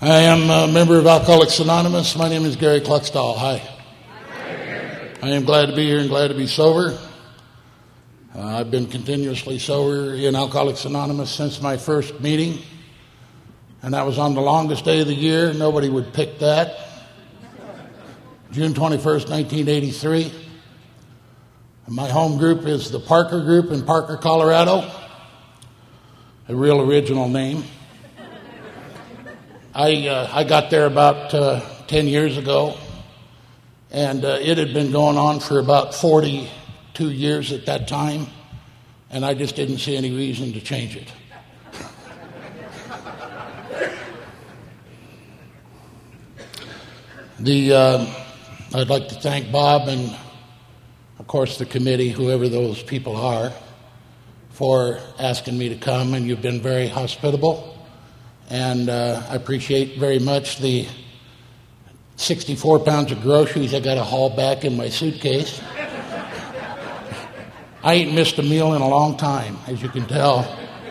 I am a member of Alcoholics Anonymous. My name is Gary Kluckstall. Hi. I am glad to be here and glad to be sober. I've been continuously sober in Alcoholics Anonymous since my first meeting, and that was on the longest day of the year. Nobody would pick that. June 21st, 1983. My home group is the Parker Group in Parker, Colorado. A real original name. I got there about 10 years ago, and it had been going on for about 42 years at that time, and I just didn't see any reason to change it. I'd like to thank Bob and, of course, the committee, whoever those people are, for asking me to come, and you've been very hospitable. And I appreciate very much the 64 pounds of groceries I got to haul back in my suitcase. I ain't missed a meal in a long time, as you can tell.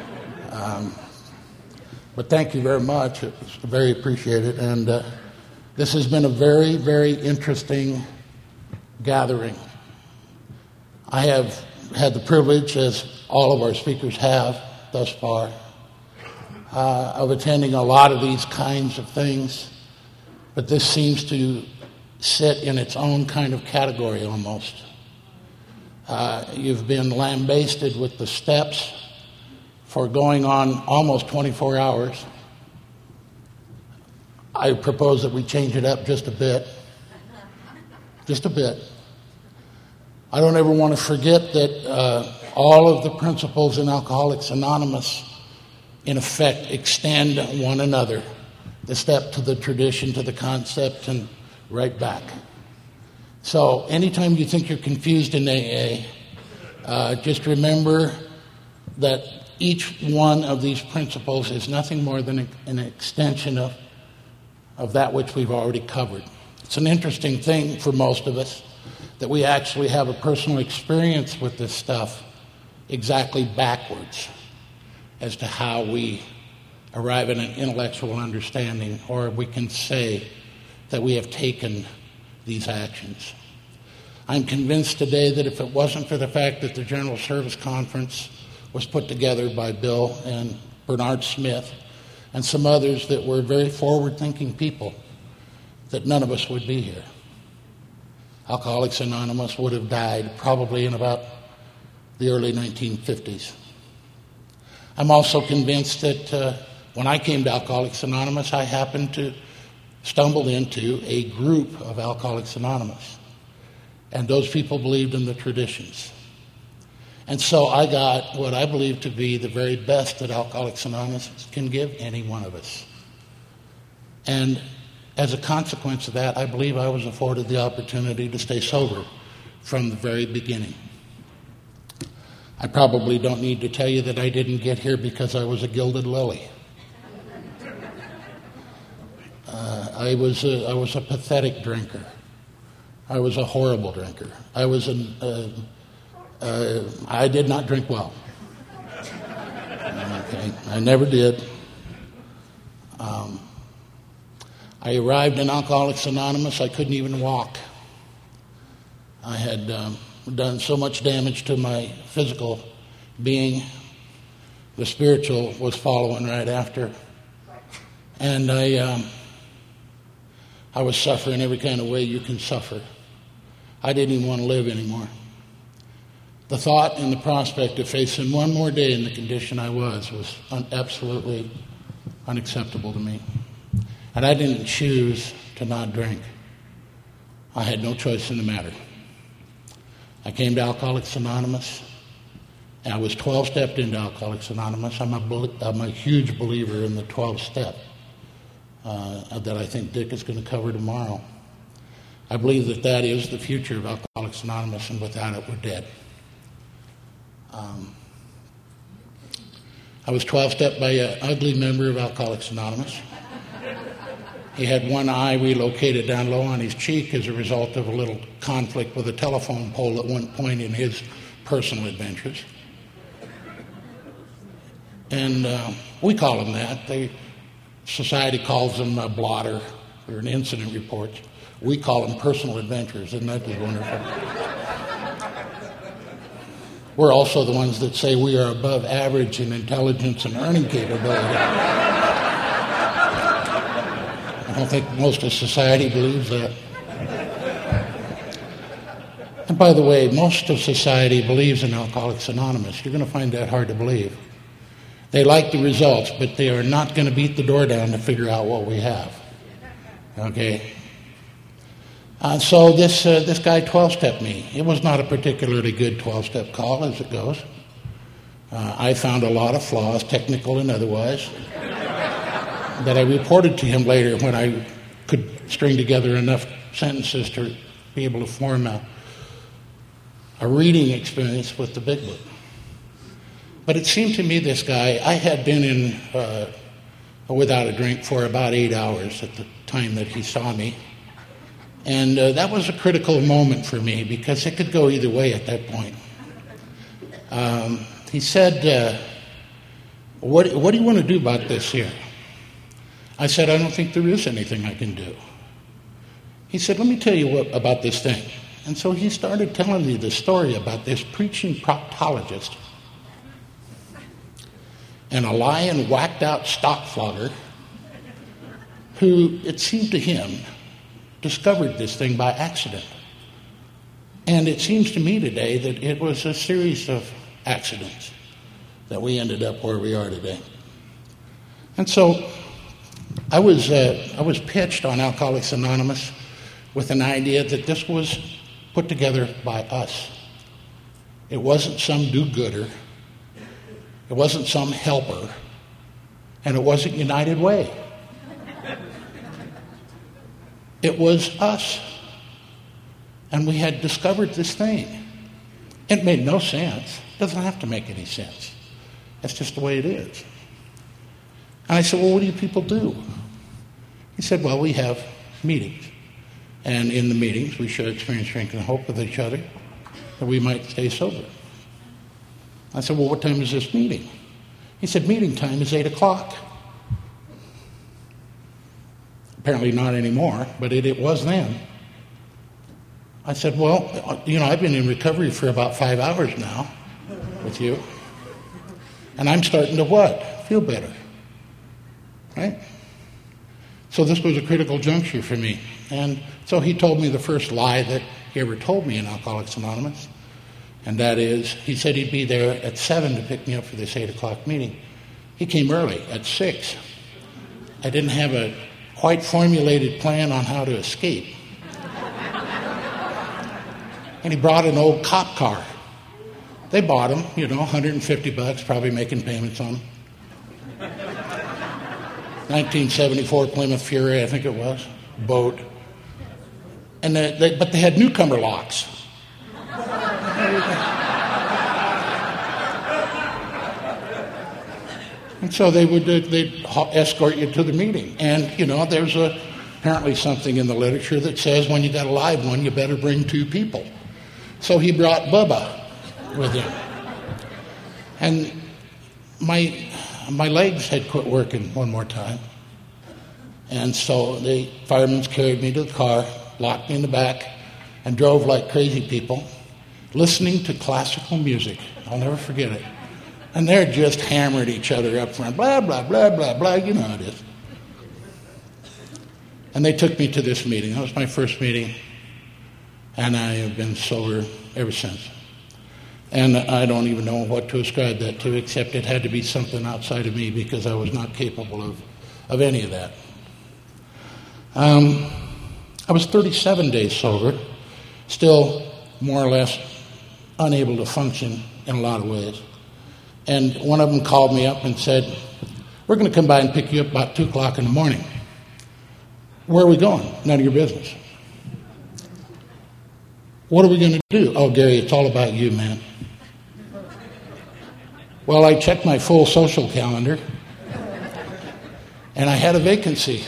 But thank you very much. It was very appreciated. And this has been a very, very interesting gathering. I have had the privilege, as all of our speakers have thus far, of attending a lot of these kinds of things, but this seems to sit in its own kind of category almost. You've been lambasted with the steps for going on almost 24 hours. I propose that we change it up just a bit. Just a bit. I don't ever want to forget that all of the principles in Alcoholics Anonymous in effect extend one another, the step to the tradition, to the concept, and right back. So anytime you think you're confused in AA, just remember that each one of these principles is nothing more than an extension of that which we've already covered. It's an interesting thing for most of us that we actually have a personal experience with this stuff exactly backwards as to how we arrive at an intellectual understanding, or we can say that we have taken these actions. I'm convinced today that if it wasn't for the fact that the General Service Conference was put together by Bill and Bernard Smith and some others that were very forward-thinking people, that none of us would be here. Alcoholics Anonymous would have died probably in about the early 1950s. I'm also convinced that when I came to Alcoholics Anonymous, I happened to stumble into a group of Alcoholics Anonymous. And those people believed in the traditions. And so I got what I believe to be the very best that Alcoholics Anonymous can give any one of us. And as a consequence of that, I believe I was afforded the opportunity to stay sober from the very beginning. I probably don't need to tell you that I didn't get here because I was a gilded lily. I was a pathetic drinker. I was a horrible drinker. I did not drink well. Okay, I never did. I arrived in Alcoholics Anonymous, I couldn't even walk. I had done so much damage to my physical being. The spiritual was following right after. And I was suffering every kind of way you can suffer. I didn't even want to live anymore. The thought and the prospect of facing one more day in the condition I was absolutely unacceptable to me. And I didn't choose to not drink. I had no choice in the matter. I came to Alcoholics Anonymous, and I was 12-stepped into Alcoholics Anonymous. I'm a huge believer in the 12-step that I think Dick is going to cover tomorrow. I believe that is the future of Alcoholics Anonymous, and without it, we're dead. I was 12-stepped by an ugly member of Alcoholics Anonymous. He had one eye relocated down low on his cheek as a result of a little conflict with a telephone pole at one point in his personal adventures. And we call them that. Society calls them a blotter or an incident report. We call them personal adventures. Isn't that just wonderful? We're also the ones that say we are above average in intelligence and earning capability. I don't think most of society believes that. And by the way, most of society believes in Alcoholics Anonymous. You're going to find that hard to believe. They like the results, but they are not going to beat the door down to figure out what we have. Okay? So this guy 12-stepped me. It was not a particularly good 12-step call, as it goes. I found a lot of flaws, technical and otherwise, that I reported to him later when I could string together enough sentences to be able to form a reading experience with the Big Book. But it seemed to me this guy, I had been in without a drink for about 8 hours at the time that he saw me. And that was a critical moment for me because it could go either way at that point. He said, what do you want to do about this here? I said, I don't think there is anything I can do. He said, let me tell you about this thing. And so he started telling me the story about this preaching proctologist and a lying, whacked-out stock flogger who, it seemed to him, discovered this thing by accident. And it seems to me today that it was a series of accidents that we ended up where we are today. And so I was pitched on Alcoholics Anonymous with an idea that this was put together by us. It wasn't some do-gooder. It wasn't some helper. And it wasn't United Way. It was us. And we had discovered this thing. It made no sense. It doesn't have to make any sense. That's just the way it is. And I said, well, what do you people do? He said, well, we have meetings. And in the meetings, we share experience, strength, and hope with each other that we might stay sober. I said, well, what time is this meeting? He said, meeting time is 8 o'clock. Apparently not anymore, but it was then. I said, well, I've been in recovery for about 5 hours now with you. And I'm starting to what? Feel better. Right? So this was a critical juncture for me. And so he told me the first lie that he ever told me in Alcoholics Anonymous. And that is, he said he'd be there at 7 to pick me up for this 8 o'clock meeting. He came early, at 6. I didn't have a quite formulated plan on how to escape. And he brought an old cop car. They bought them, $150, probably making payments on them. 1974 Plymouth Fury, I think it was, boat. And but they had newcomer locks. And so they'd escort you to the meeting. And, there's apparently something in the literature that says when you got a live one, you better bring 2 people. So he brought Bubba with him. And my legs had quit working one more time. And so the firemen carried me to the car, locked me in the back, and drove like crazy people, listening to classical music. I'll never forget it. And they're just hammered each other up front, blah, blah, blah, blah, blah, you know how it is. And they took me to this meeting. That was my first meeting. And I have been sober ever since. And I don't even know what to ascribe that to, except it had to be something outside of me because I was not capable of any of that. I was 37 days sober, still more or less unable to function in a lot of ways. And one of them called me up and said, we're going to come by and pick you up about 2 o'clock in the morning. Where are we going? None of your business. What are we going to do? Oh, Gary, it's all about you, man. Well, I checked my full social calendar, and I had a vacancy.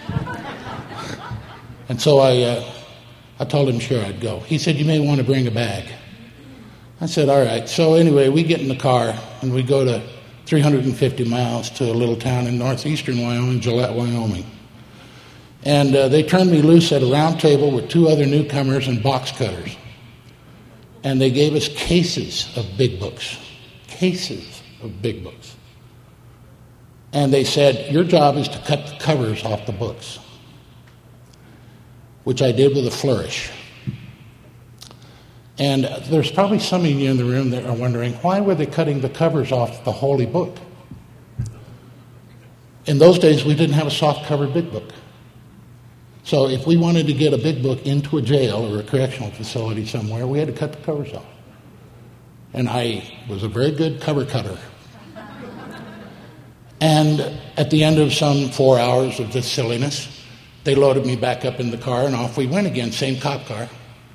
And so I told him, sure, I'd go. He said, you may want to bring a bag. I said, all right. So anyway, we get in the car, and we go to 350 miles to a little town in northeastern Wyoming, Gillette, Wyoming. And they turned me loose at a round table with 2 other newcomers and box cutters. And they gave us cases of big books. Cases of big books. And they said, your job is to cut the covers off the books. Which I did with a flourish. And there's probably some of you in the room that are wondering, why were they cutting the covers off the holy book? In those days, we didn't have a soft-covered big book. So if we wanted to get a big book into a jail or a correctional facility somewhere, we had to cut the covers off. And I was a very good cover cutter. And at the end of some 4 hours of this silliness, they loaded me back up in the car, and off we went again, same cop car.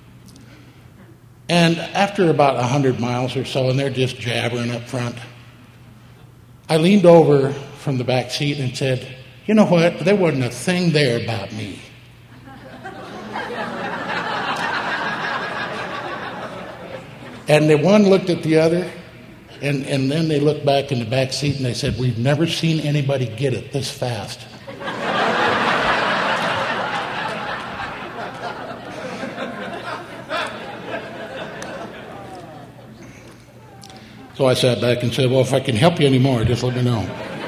And after about 100 miles or so, and they're just jabbering up front, I leaned over from the back seat and said, you know what, there wasn't a thing there about me. And the one looked at the other, and then they looked back in the back seat and they said, we've never seen anybody get it this fast. So I sat back and said, well, if I can help you anymore, just let me know.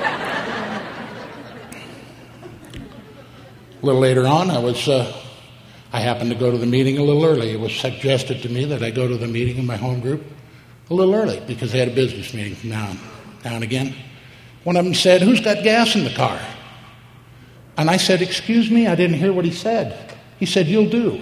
A little later on, I happened to go to the meeting a little early. It was suggested to me that I go to the meeting in my home group a little early because they had a business meeting from now and again. One of them said, who's got gas in the car? And I said, excuse me, I didn't hear what he said. He said, you'll do.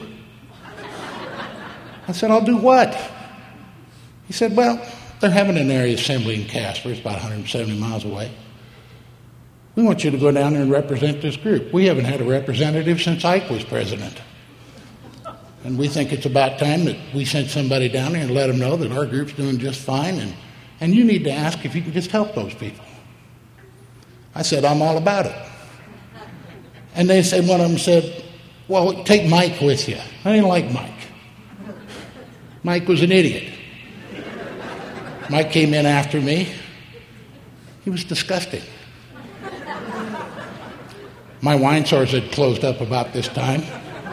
I said, I'll do what? He said, well, they're having an area assembly in Casper. It's about 170 miles away. We want you to go down there and represent this group. We haven't had a representative since Ike was president. And we think it's about time that we sent somebody down there and let them know that our group's doing just fine, and you need to ask if you can just help those people. I said, I'm all about it. And they said, one of them said, well, take Mike with you. I didn't like Mike. Mike was an idiot. Mike came in after me. He was disgusting. My wine stores had closed up about this time.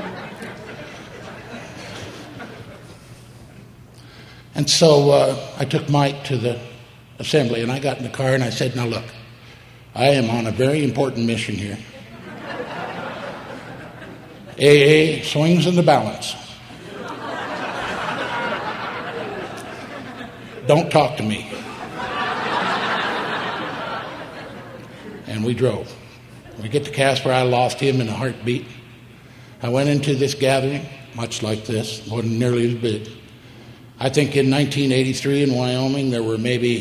And so I took Mike to the assembly, and I got in the car and I said, now look, I am on a very important mission here. AA swings in the balance. Don't talk to me. And we drove. When we get to Casper, I lost him in a heartbeat. I went into this gathering, much like this, wasn't nearly as big. I think in 1983 in Wyoming, there were maybe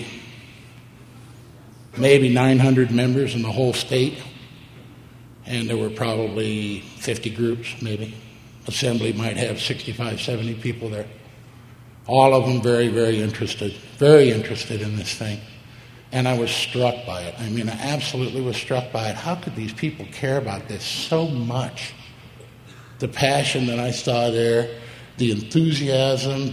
900 members in the whole state. And there were probably 50 groups, maybe. Assembly might have 65, 70 people there. All of them very, very interested in this thing. And I was struck by it. I mean, I absolutely was struck by it. How could these people care about this so much? The passion that I saw there, the enthusiasm,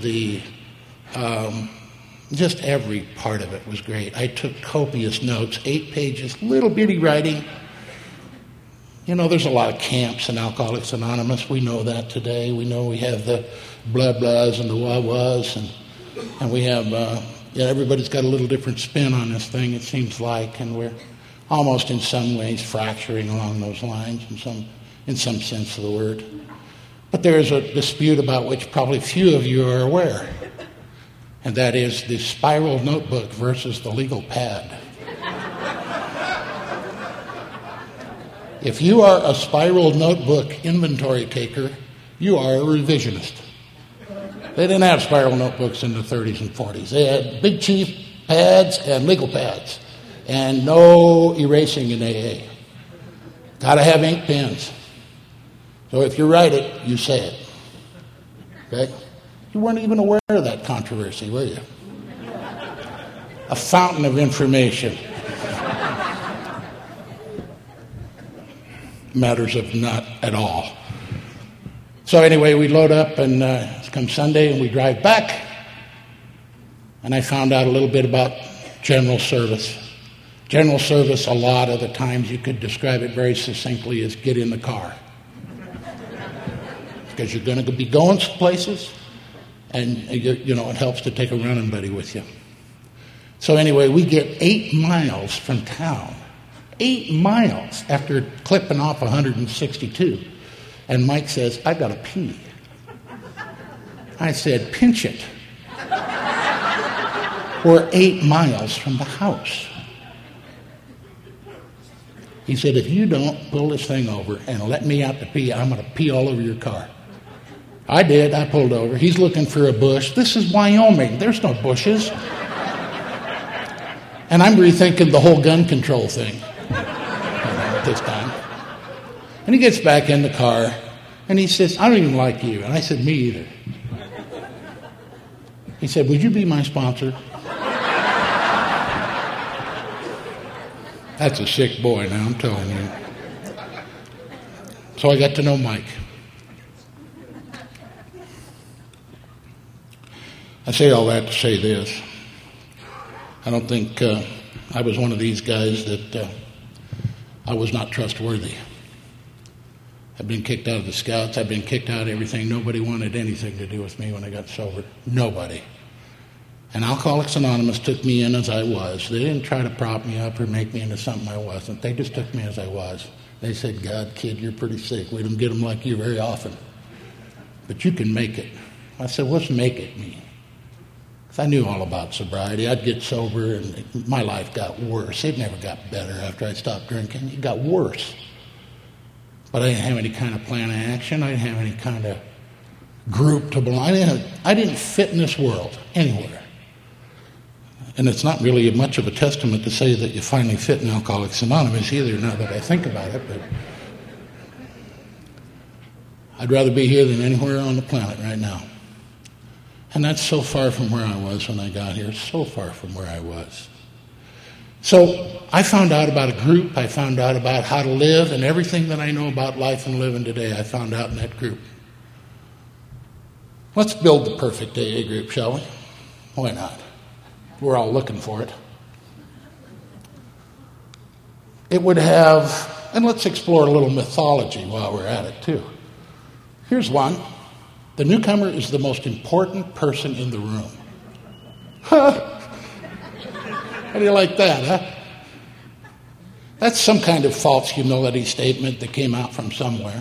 just every part of it was great. I took copious notes, 8 pages, little bitty writing. You know, there's a lot of camps in Alcoholics Anonymous. We know that today. We know we have the blah blahs and the wah wahs, and we have everybody's got a little different spin on this thing, it seems like, and we're almost in some ways fracturing along those lines in some sense of the word. But there is a dispute about which probably few of you are aware, and that is the spiral notebook versus the legal pad. If you are a spiral notebook inventory taker, you are a revisionist. They didn't have spiral notebooks in the 30s and 40s. They had Big Chief pads and legal pads, and no erasing in AA. Got to have ink pens. So if you write it, you say it. Okay? You weren't even aware of that controversy, were you? A fountain of information. Matters of not at all. So anyway, we load up, and it's come Sunday, and we drive back. And I found out a little bit about general service. General service, a lot of the times you could describe it very succinctly as get in the car. Because you're going to be going places, and it helps to take a running buddy with you. So anyway, we get 8 miles from town. 8 miles after clipping off 162. And Mike says, I got to pee. I said, pinch it. We're 8 miles from the house. He said, if you don't pull this thing over and let me out to pee, I'm going to pee all over your car. I did. I pulled over. He's looking for a bush. This is Wyoming. There's no bushes. And I'm rethinking the whole gun control thing at this time. And he gets back in the car, and he says, I don't even like you. And I said, me either. He said, would you be my sponsor? That's a sick boy now, I'm telling you. So I got to know Mike. I say all that to say this. I don't think I was one of these guys that I was not trustworthy. I've been kicked out of the Scouts. I've been kicked out of everything. Nobody wanted anything to do with me when I got sober. Nobody. And Alcoholics Anonymous took me in as I was. They didn't try to prop me up or make me into something I wasn't. They just took me as I was. They said, God, kid, you're pretty sick. We don't get them like you very often. But you can make it. I said, what's make it mean? Because I knew all about sobriety. I'd get sober, and my life got worse. It never got better after I stopped drinking. It got worse. But I didn't have any kind of plan of action. I didn't have any kind of group to belong. I didn't fit in this world anywhere. And it's not really much of a testament to say that you finally fit in Alcoholics Anonymous either, now that I think about it. But I'd rather be here than anywhere on the planet right now. And that's so far from where I was when I got here, so far from where I was. So I found out about a group. I found out about how to live, and everything that I know about life and living today, I found out in that group. Let's build the perfect AA group, shall we? Why not? We're all looking for it. It would have, and let's explore a little mythology while we're at it too. Here's one. The newcomer is the most important person in the room. Huh? How do you like that, huh? That's some kind of false humility statement that came out from somewhere.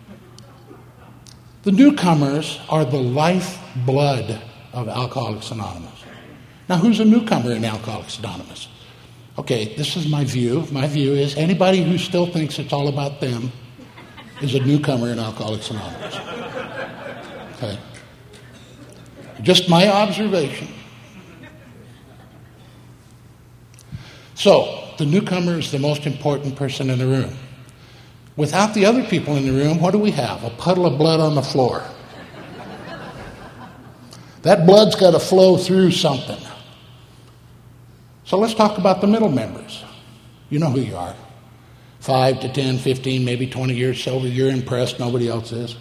The newcomers are the lifeblood of Alcoholics Anonymous. Now, who's a newcomer in Alcoholics Anonymous? Okay, this is my view. My view is anybody who still thinks it's all about them is a newcomer in Alcoholics Anonymous. Okay. Just my observation. So, the newcomer is the most important person in the room. Without the other people in the room, what do we have? A puddle of blood on the floor. That blood's got to flow through something. So let's talk about the middle members. You know who you are. 5 to 10, 15, maybe 20 years sober. You're impressed. Nobody else is.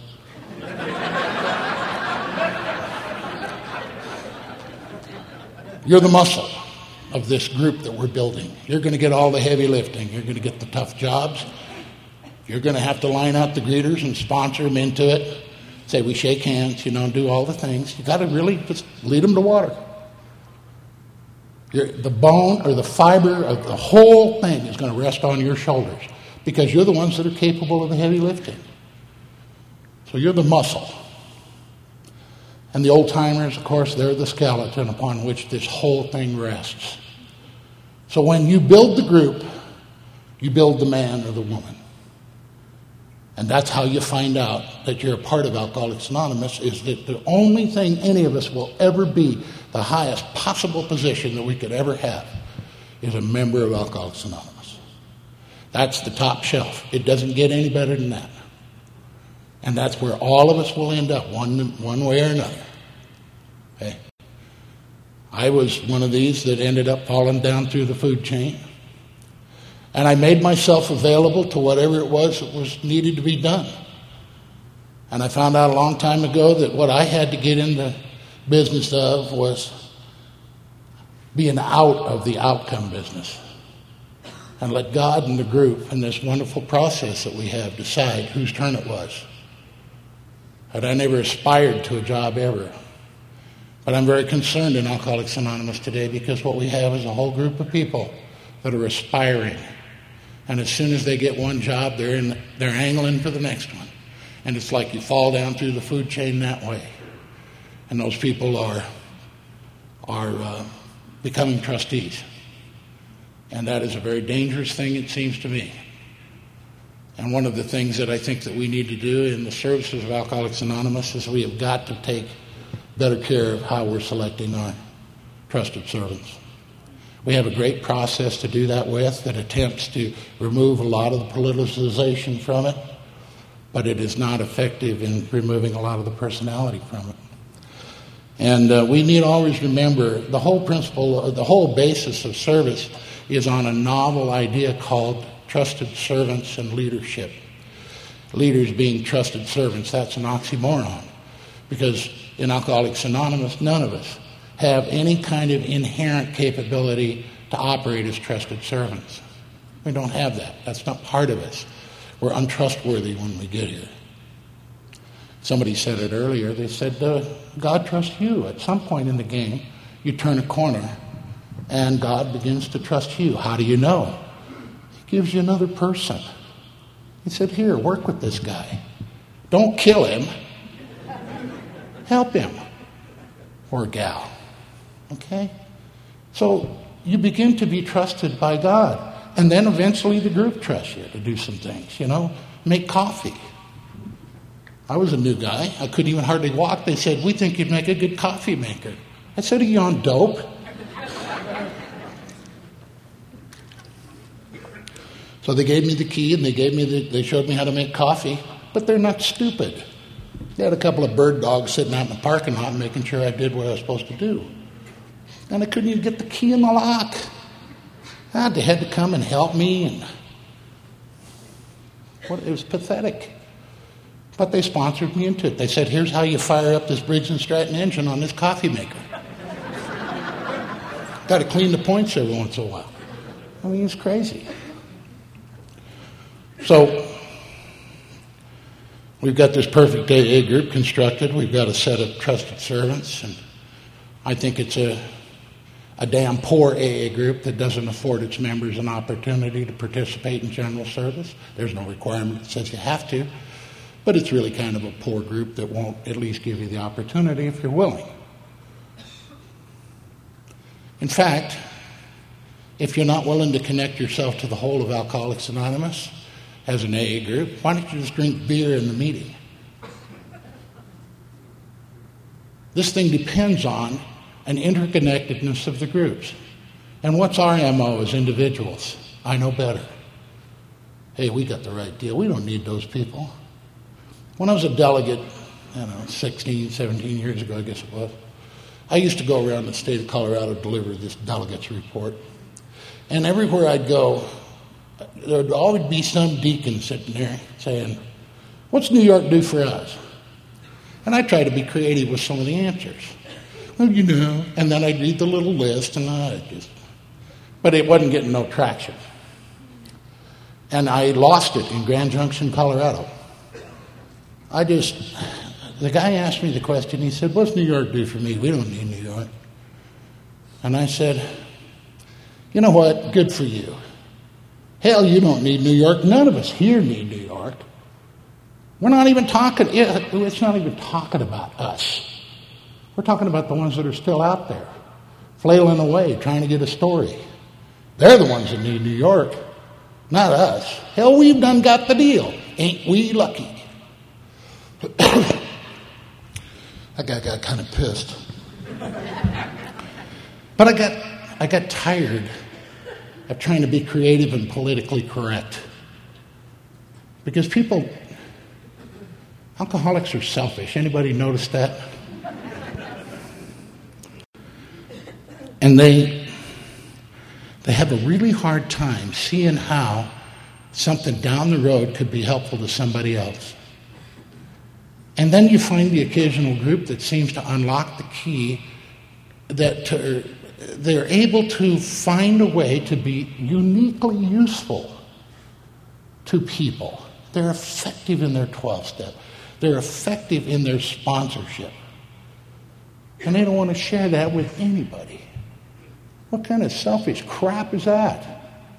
You're the muscle of this group that we're building. You're going to get all the heavy lifting. You're going to get the tough jobs. You're going to have to line out the greeters and sponsor them into it. Say, we shake hands, do all the things. You got to really just lead them to water. The bone or the fiber of the whole thing is going to rest on your shoulders because you're the ones that are capable of the heavy lifting. So you're the muscle. And the old-timers, of course, they're the skeleton upon which this whole thing rests. So when you build the group, you build the man or the woman. And that's how you find out that you're a part of Alcoholics Anonymous, is that the only thing any of us will ever be, the highest possible position that we could ever have, is a member of Alcoholics Anonymous. That's the top shelf. It doesn't get any better than that. And that's where all of us will end up, one way or another. Okay? I was one of these that ended up falling down through the food chain. And I made myself available to whatever it was that was needed to be done. And I found out a long time ago that what I had to get into business of was being out of the outcome business. and let God and the group in this wonderful process that we have decide whose turn it was. And I never aspired to a job ever. But I'm very concerned in Alcoholics Anonymous today because what we have is a whole group of people that are aspiring. And as soon as they get one job, they're angling for the next one. And it's like you fall down through the food chain that way. And those people are becoming trustees. And that is a very dangerous thing, it seems to me. And one of the things that I think that we need to do in the services of Alcoholics Anonymous is we have got to take better care of how we're selecting our trusted servants. We have a great process to do that with that attempts to remove a lot of the politicization from it, but it is not effective in removing a lot of the personality from it. And we need to always remember the whole principle, the whole basis of service is on a novel idea called trusted servants and leadership. Leaders being trusted servants, that's an oxymoron. Because in Alcoholics Anonymous, none of us have any kind of inherent capability to operate as trusted servants. We don't have that. That's not part of us. We're untrustworthy when we get here. Somebody said it earlier. They said, God trusts you. At some point in the game, you turn a corner and God begins to trust you. How do you know? He gives you another person. He said, here, work with this guy. Don't kill him. Help him. Or gal. Okay? So you begin to be trusted by God. And then eventually the group trusts you to do some things, make coffee. I was a new guy. I couldn't even hardly walk. They said, we think you'd make a good coffee maker. I said, are you on dope? So they gave me the key and they showed me how to make coffee, but they're not stupid. They had a couple of bird dogs sitting out in the parking lot making sure I did what I was supposed to do. And I couldn't even get the key in the lock. They had to come and help me. It was pathetic. But they sponsored me into it. They said, here's how you fire up this Briggs & Stratton engine on this coffee maker. Got to clean the points every once in a while. I mean, it's crazy. So we've got this perfect AA group constructed. We've got a set of trusted servants. And I think it's a damn poor AA group that doesn't afford its members an opportunity to participate in general service. There's no requirement that says you have to. But it's really kind of a poor group that won't at least give you the opportunity if you're willing. In fact, if you're not willing to connect yourself to the whole of Alcoholics Anonymous as an AA group, why don't you just drink beer in the meeting? This thing depends on an interconnectedness of the groups. And what's our MO as individuals? I know better. Hey, we got the right deal. We don't need those people. When I was a delegate, 16, 17 years ago, I guess it was, I used to go around the state of Colorado to deliver this delegates report. And everywhere I'd go, there would always be some deacon sitting there saying, what's New York do for us? And I try to be creative with some of the answers. Well, and then I'd read the little list, but it wasn't getting no traction. And I lost it in Grand Junction, Colorado. The guy asked me the question, he said, what's New York do for me? We don't need New York. And I said, you know what? Good for you. Hell, you don't need New York. None of us here need New York. We're not even talking, it's not even talking about us. We're talking about the ones that are still out there, flailing away, trying to get a story. They're the ones that need New York, not us. Hell, we've done got the deal. Ain't we lucky? That guy got kind of pissed. But I got tired of trying to be creative and politically correct. Because alcoholics are selfish. Anybody notice that? And they have a really hard time seeing how something down the road could be helpful to somebody else. And then you find the occasional group that seems to unlock the key that they're able to find a way to be uniquely useful to people. They're effective in their 12-step. They're effective in their sponsorship. And they don't want to share that with anybody. What kind of selfish crap is that?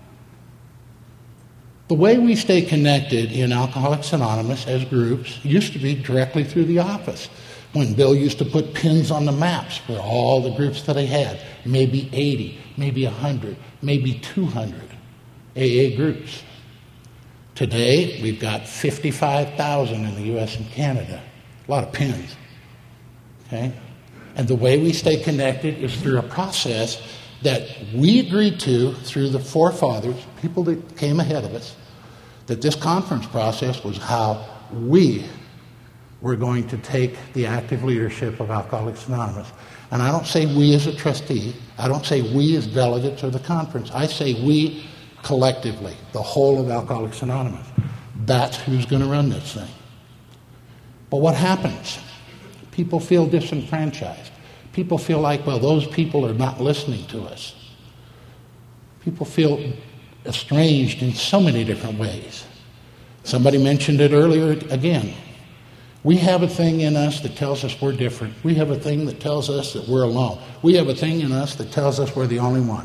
The way we stay connected in Alcoholics Anonymous as groups used to be directly through the office. When Bill used to put pins on the maps for all the groups that he had, maybe 80, maybe 100, maybe 200 AA groups. Today, we've got 55,000 in the U.S. and Canada. A lot of pins. Okay? And the way we stay connected is through a process that we agreed to through the forefathers, people that came ahead of us, that this conference process was how we were going to take the active leadership of Alcoholics Anonymous. And I don't say we as a trustee. I don't say we as delegates of the conference. I say we collectively, the whole of Alcoholics Anonymous. That's who's going to run this thing. But what happens? People feel disenfranchised. People feel like, well, those people are not listening to us. People feel estranged in so many different ways. Somebody mentioned it earlier again. We have a thing in us that tells us we're different. We have a thing that tells us that we're alone. We have a thing in us that tells us we're the only one.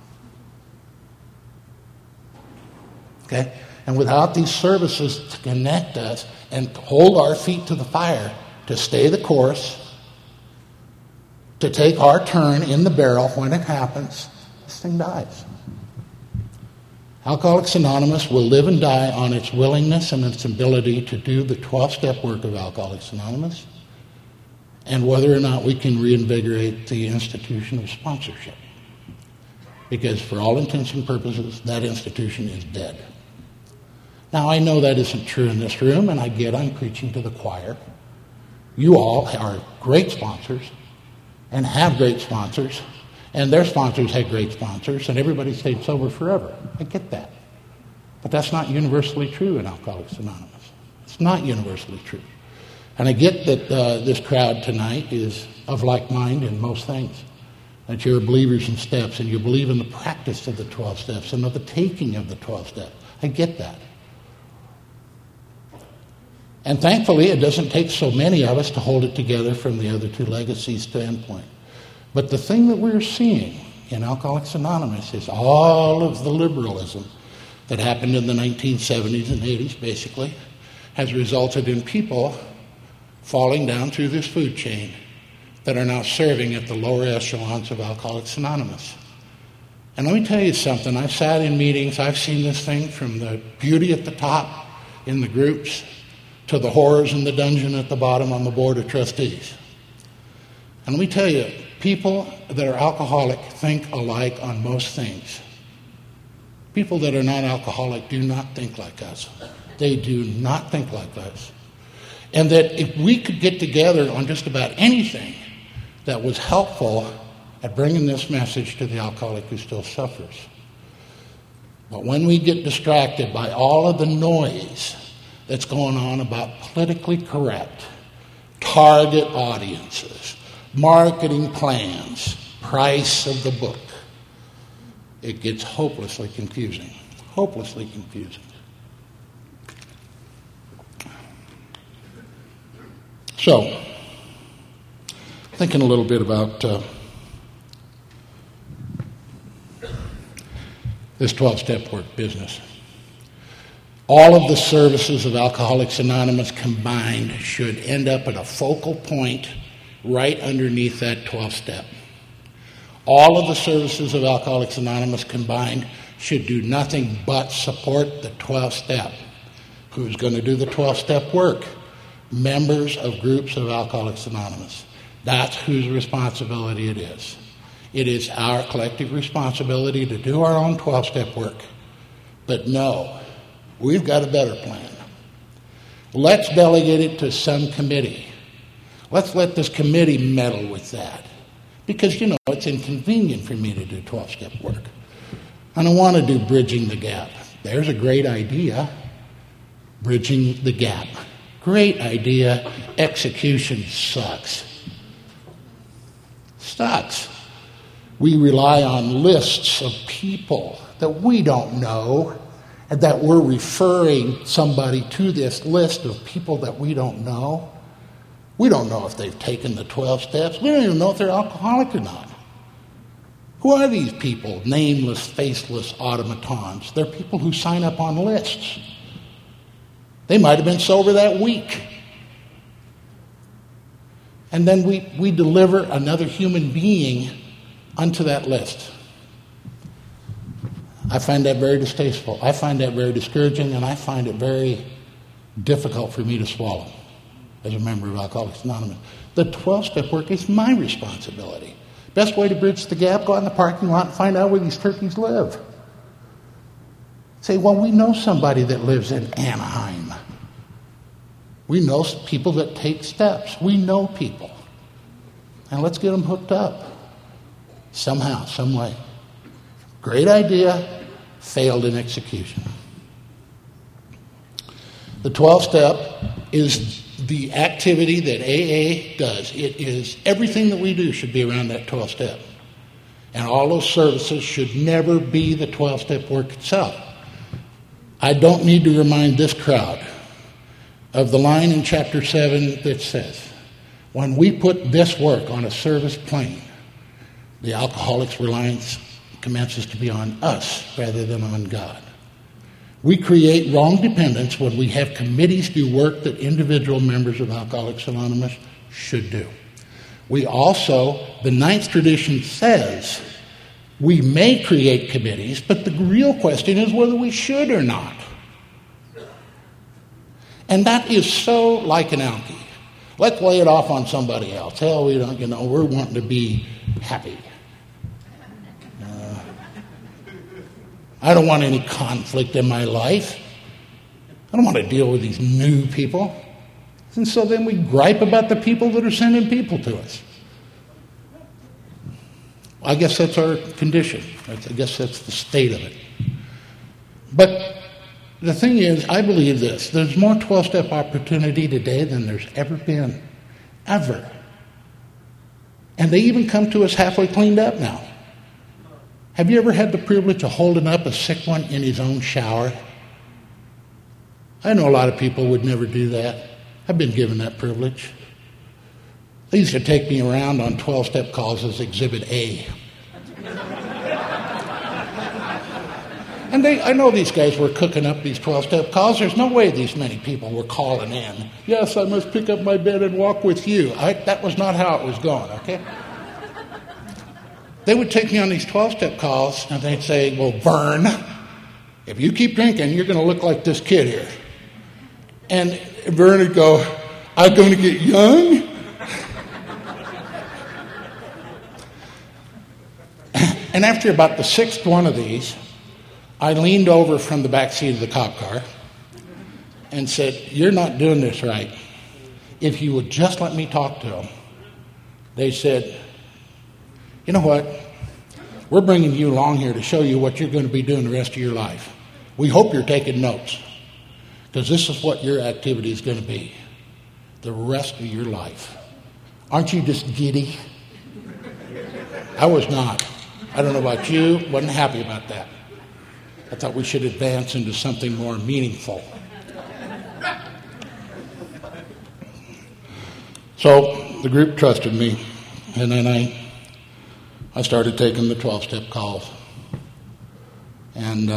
Okay? And without these services to connect us and hold our feet to the fire, to stay the course, to take our turn in the barrel when it happens, this thing dies. Alcoholics Anonymous will live and die on its willingness and its ability to do the 12-step work of Alcoholics Anonymous and whether or not we can reinvigorate the institution of sponsorship. Because for all intents and purposes, that institution is dead. Now, I know that isn't true in this room, and I get I'm preaching to the choir. You all are great sponsors and have great sponsors, and their sponsors had great sponsors, and everybody stayed sober forever. I get that. But that's not universally true in Alcoholics Anonymous. It's not universally true. And I get that this crowd tonight is of like mind in most things, that you're believers in steps, and you believe in the practice of the 12 steps and of the taking of the 12 steps. I get that. And thankfully, it doesn't take so many of us to hold it together from the other two legacies standpoint. But the thing that we're seeing in Alcoholics Anonymous is all of the liberalism that happened in the 1970s and 80s, basically, has resulted in people falling down through this food chain that are now serving at the lower echelons of Alcoholics Anonymous. And let me tell you something. I've sat in meetings. I've seen this thing from the beauty at the top in the groups to the horrors in the dungeon at the bottom on the board of trustees. And let me tell you, people that are alcoholic think alike on most things. People that are not alcoholic do not think like us. They do not think like us. And that if we could get together on just about anything that was helpful at bringing this message to the alcoholic who still suffers. But when we get distracted by all of the noise that's going on about politically correct, target audiences, marketing plans, price of the book, it gets hopelessly confusing. Hopelessly confusing. So, thinking a little bit about this 12-step work business. All of the services of Alcoholics Anonymous combined should end up at a focal point right underneath that 12-step. All of the services of Alcoholics Anonymous combined should do nothing but support the 12-step. Who's going to do the 12-step work? Members of groups of Alcoholics Anonymous. That's whose responsibility it is. It is our collective responsibility to do our own 12-step work. But no, we've got a better plan. Let's delegate it to some committee. Let's let this committee meddle with that. Because, it's inconvenient for me to do 12-step work. I don't want to do bridging the gap. There's a great idea. Bridging the gap. Great idea. Execution sucks. Sucks. We rely on lists of people that we don't know, and that we're referring somebody to this list of people that we don't know. We don't know if they've taken the 12 steps. We don't even know if they're alcoholic or not. Who are these people? Nameless, faceless automatons. They're people who sign up on lists. They might have been sober that week. And then we deliver another human being unto that list. I find that very distasteful. I find that very discouraging, and I find it very difficult for me to swallow as a member of Alcoholics Anonymous. The 12-step work is my responsibility. Best way to bridge the gap, go out in the parking lot and find out where these turkeys live. Say, well, we know somebody that lives in Anaheim. We know people that take steps. We know people. And let's get them hooked up. Somehow, some way. Great idea, failed in execution. The 12-step is the activity that AA does. It is everything that we do should be around that 12-step. And all those services should never be the 12-step work itself. I don't need to remind this crowd of the line in chapter 7 that says, when we put this work on a service plane, the alcoholic's reliance commences to be on us rather than on God. We create wrong dependence when we have committees do work that individual members of Alcoholics Anonymous should do. We also, the ninth tradition says, we may create committees, but the real question is whether we should or not. And that is so like an alky. Let's lay it off on somebody else. Hell, we don't, we're wanting to be happy. I don't want any conflict in my life. I don't want to deal with these new people. And so then we gripe about the people that are sending people to us. I guess that's our condition. I guess that's the state of it. But the thing is, I believe this. There's more 12-step opportunity today than there's ever been. Ever. And they even come to us halfway cleaned up now. Have you ever had the privilege of holding up a sick one in his own shower? I know a lot of people would never do that. I've been given that privilege. They used to take me around on 12-step calls as Exhibit A. And I know these guys were cooking up these 12-step calls. There's no way these many people were calling in. Yes, I must pick up my bed and walk with you. That was not how it was going, okay? They would take me on these 12-step calls, and they'd say, well, Vern, if you keep drinking, you're going to look like this kid here. And Vern would go, I'm going to get young? And after about the sixth one of these, I leaned over from the back seat of the cop car and said, you're not doing this right. If you would just let me talk to them. They said, you know what? We're bringing you along here to show you what you're going to be doing the rest of your life. We hope you're taking notes, because this is what your activity is going to be the rest of your life. Aren't you just giddy? I was not. I don't know about you. Wasn't happy about that. I thought we should advance into something more meaningful. So the group trusted me, and then I started taking the 12-step calls. And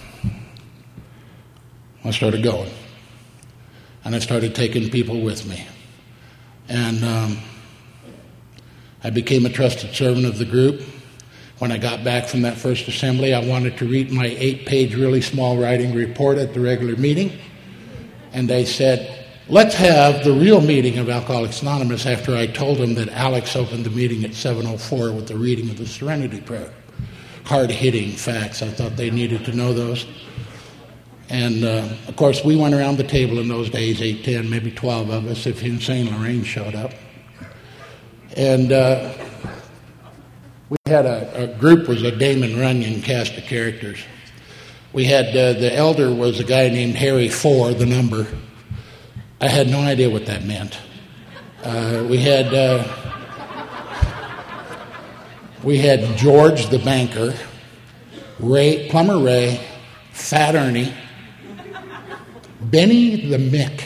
I started going. And I started taking people with me. And I became a trusted servant of the group. When I got back from that first assembly, I wanted to read my 8-page, really small writing report at the regular meeting. And they said, let's have the real meeting of Alcoholics Anonymous, after I told them that Alex opened the meeting at 7:04 with the reading of the Serenity Prayer. Hard-hitting facts. I thought they needed to know those. And, of course, we went around the table in those days, 8, 10, maybe 12 of us, if Insane Lorraine showed up. And we had a group, was a Damon Runyon cast of characters. We had, the elder was a guy named Harry 4, the number. I had no idea what that meant. We had We had George the banker, Plumber Ray, Fat Ernie, Benny the Mick,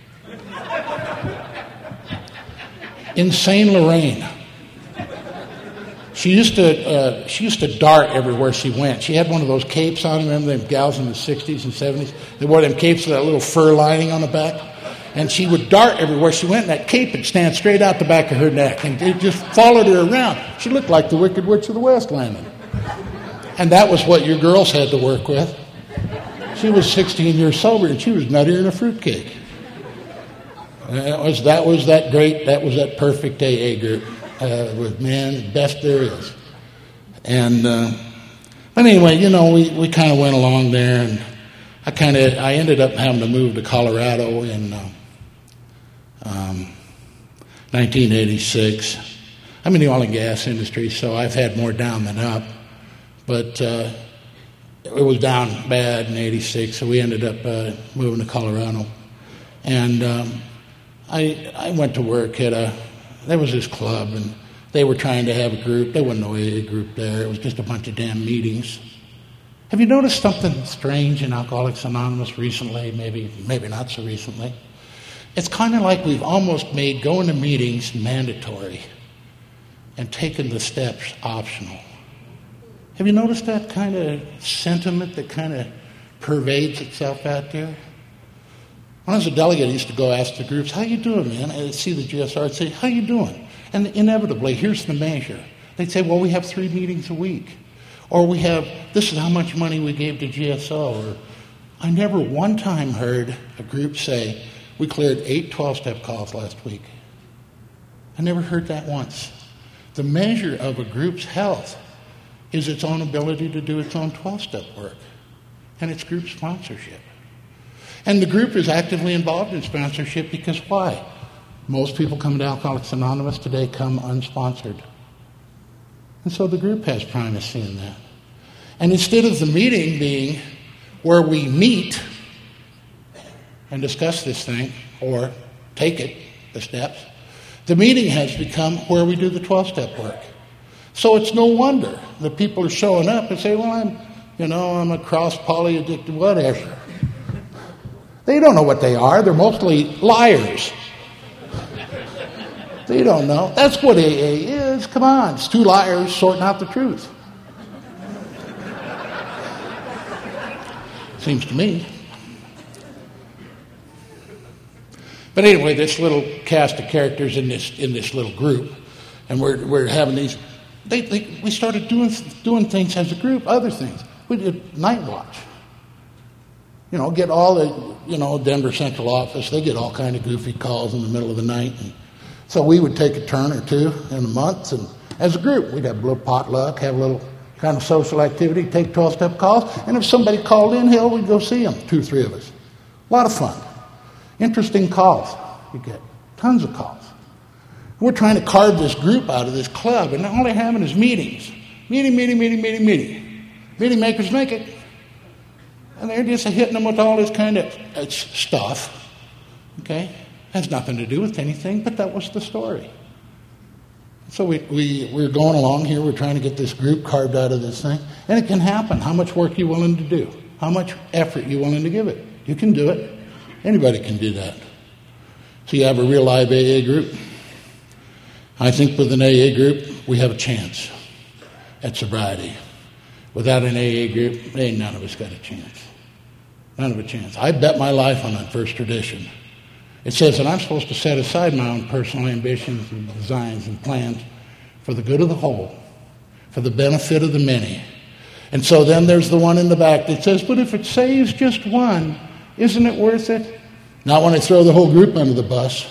Insane Lorraine. She used to dart everywhere she went. She had one of those capes on. Remember them gals in the 60s and 70s? They wore them capes with that little fur lining on the back. And she would dart everywhere she went, and that cape would stand straight out the back of her neck. And it just followed her around. She looked like the Wicked Witch of the West Landing. And that was what your girls had to work with. She was 16 years sober, and she was nuttier than a fruitcake. That was that perfect AA group with men, best there is. And but anyway, we kind of went along there, and I ended up having to move to Colorado in 1986. I'm in the oil and gas industry, so I've had more down than up. But it was down bad in 86, so we ended up moving to Colorado. And I went to work there was this club, and they were trying to have a group. There wasn't no AA group there. It was just a bunch of damn meetings. Have you noticed something strange in Alcoholics Anonymous recently? Maybe not so recently. It's kind of like we've almost made going to meetings mandatory and taken the steps optional. Have you noticed that kind of sentiment that kind of pervades itself out there? When I was a delegate, I used to go ask the groups, "How you doing, man?" I'd see the GSR, I'd say, "How you doing?" And inevitably, here's the measure. They'd say, "Well, we have 3 meetings a week." Or this is how much money we gave to GSO. Or I never one time heard a group say, "We cleared 8 12-step calls last week." I never heard that once. The measure of a group's health is its own ability to do its own 12-step work and its group sponsorship. And the group is actively involved in sponsorship because why? Most people coming to Alcoholics Anonymous today come unsponsored. And so the group has primacy in that. And instead of the meeting being where we meet and discuss this thing or take it, the steps, the meeting has become where we do the 12-step work. So it's no wonder that people are showing up and say, "Well, I'm a cross-poly-addicted whatever." They don't know what they are. They're mostly liars. They don't know. That's what AA is. Come on. It's 2 liars sorting out the truth. Seems to me. But anyway, this little cast of characters in this little group, and we're having these. We started doing things as a group. Other things. We did night watch. Get all the Denver Central Office. They get all kind of goofy calls in the middle of the night, and so we would take a turn or two in a month, and as a group, we'd have a little potluck, have a little kind of social activity, take 12-step calls, and if somebody called in, we'd go see them, 2 or 3 of us. A lot of fun. Interesting calls. We get tons of calls. We're trying to carve this group out of this club, and all they're having is meetings. Meeting. Meeting makers make it. And they're just hitting them with all this kind of stuff. Okay? Has nothing to do with anything, but that was the story. So we're going along here. We're trying to get this group carved out of this thing. And it can happen. How much work are you willing to do? How much effort are you willing to give it? You can do it. Anybody can do that. So you have a real live AA group. I think with an AA group, we have a chance at sobriety. Without an AA group, none of us got a chance. None of a chance. I bet my life on that first tradition. It says that I'm supposed to set aside my own personal ambitions and designs and plans for the good of the whole, for the benefit of the many. And so then there's the one in the back that says, "But if it saves just one, isn't it worth it?" Not when I throw the whole group under the bus.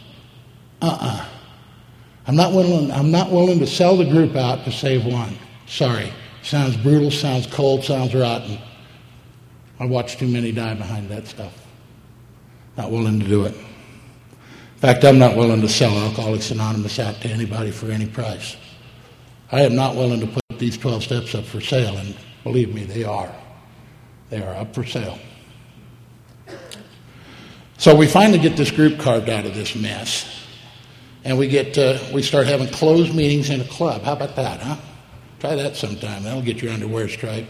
I'm not willing to sell the group out to save one. Sorry. Sounds brutal, sounds cold, sounds rotten. I watched too many die behind that stuff. Not willing to do it. In fact, I'm not willing to sell Alcoholics Anonymous out to anybody for any price. I am not willing to put these 12 steps up for sale, and believe me, they are. They are up for sale. So we finally get this group carved out of this mess, and we start having closed meetings in a club. How about that, huh? Try that sometime. That'll get your underwear striped.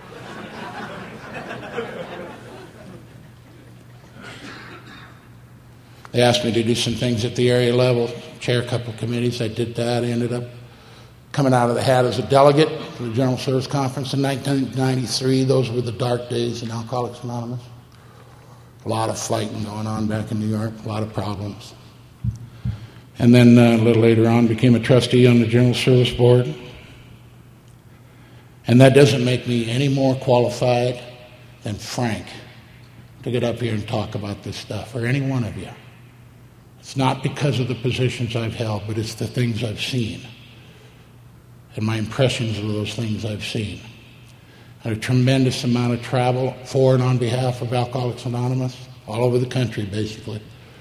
They asked me to do some things at the area level, chair a couple of committees. I did that. I ended up coming out of the hat as a delegate to the General Service Conference in 1993. Those were the dark days in Alcoholics Anonymous. A lot of fighting going on back in New York, a lot of problems. And then a little later on became a trustee on the General Service Board. And that doesn't make me any more qualified than Frank to get up here and talk about this stuff, or any one of you. It's not because of the positions I've held, but it's the things I've seen and my impressions of those things I've seen. I had a tremendous amount of travel for and on behalf of Alcoholics Anonymous, all over the country, basically.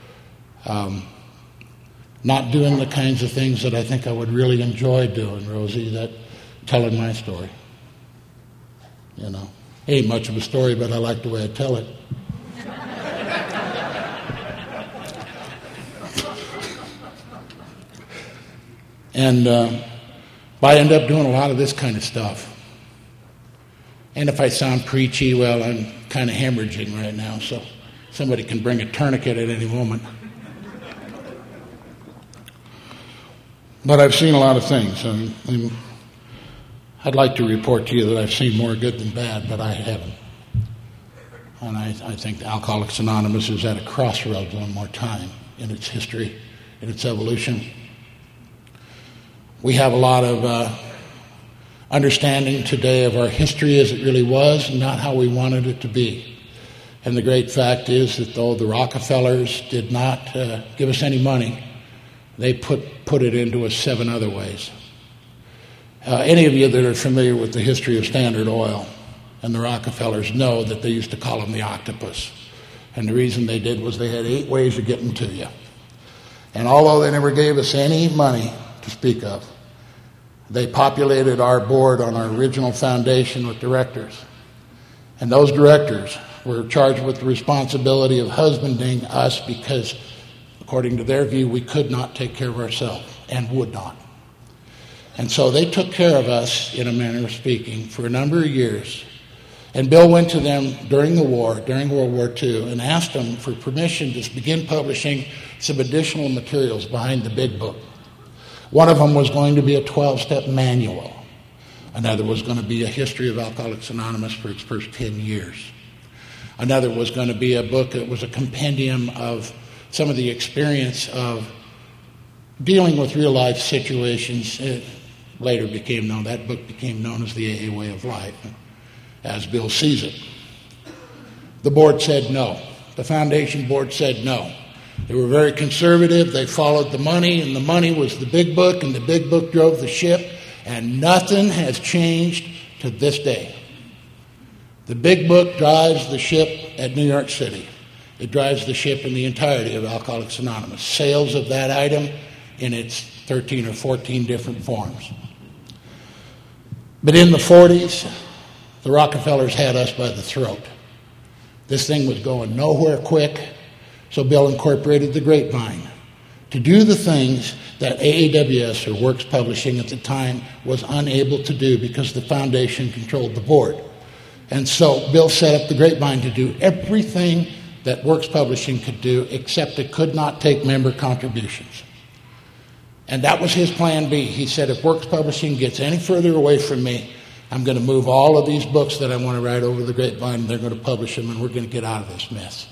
Not doing the kinds of things that I think I would really enjoy doing, Rosie, that telling my story. You know, ain't much of a story, but I like the way I tell it. And I end up doing a lot of this kind of stuff. And if I sound preachy, well, I'm kind of hemorrhaging right now, so somebody can bring a tourniquet at any moment. But I've seen a lot of things. I'd like to report to you that I've seen more good than bad, but I haven't. And I think Alcoholics Anonymous is at a crossroads one more time in its history, in its evolution. We have a lot of understanding today of our history as it really was, and not how we wanted it to be. And the great fact is that though the Rockefellers did not give us any money, they put it into us 7 other ways. Any of you that are familiar with the history of Standard Oil and the Rockefellers know that they used to call them the octopus. And the reason they did was they had 8 ways of getting to you. And although they never gave us any money to speak of, they populated our board on our original foundation with directors. And those directors were charged with the responsibility of husbanding us because, according to their view, we could not take care of ourselves and would not. And so they took care of us, in a manner of speaking, for a number of years. And Bill went to them during the war, during World War II, and asked them for permission to begin publishing some additional materials behind the big book. One of them was going to be a 12-step manual. Another was going to be a history of Alcoholics Anonymous for its first 10 years. Another was going to be a book that was a compendium of some of the experience of dealing with real-life situations. It later became known, that book became known as the AA Way of Life, as Bill sees it. The board said no. The foundation board said no. They were very conservative. They followed the money, and the money was the big book, and the big book drove the ship, and nothing has changed to this day. The big book drives the ship at New York City. It drives the ship in the entirety of Alcoholics Anonymous. Sales of that item in its 13 or 14 different forms. But in the 40s, the Rockefellers had us by the throat. This thing was going nowhere quick. So Bill incorporated the Grapevine to do the things that AAWS, or Works Publishing at the time, was unable to do because the foundation controlled the board. And so Bill set up the Grapevine to do everything that Works Publishing could do, except it could not take member contributions. And that was his plan B. He said, if Works Publishing gets any further away from me, I'm going to move all of these books that I want to write over the Grapevine, and they're going to publish them, and we're going to get out of this mess.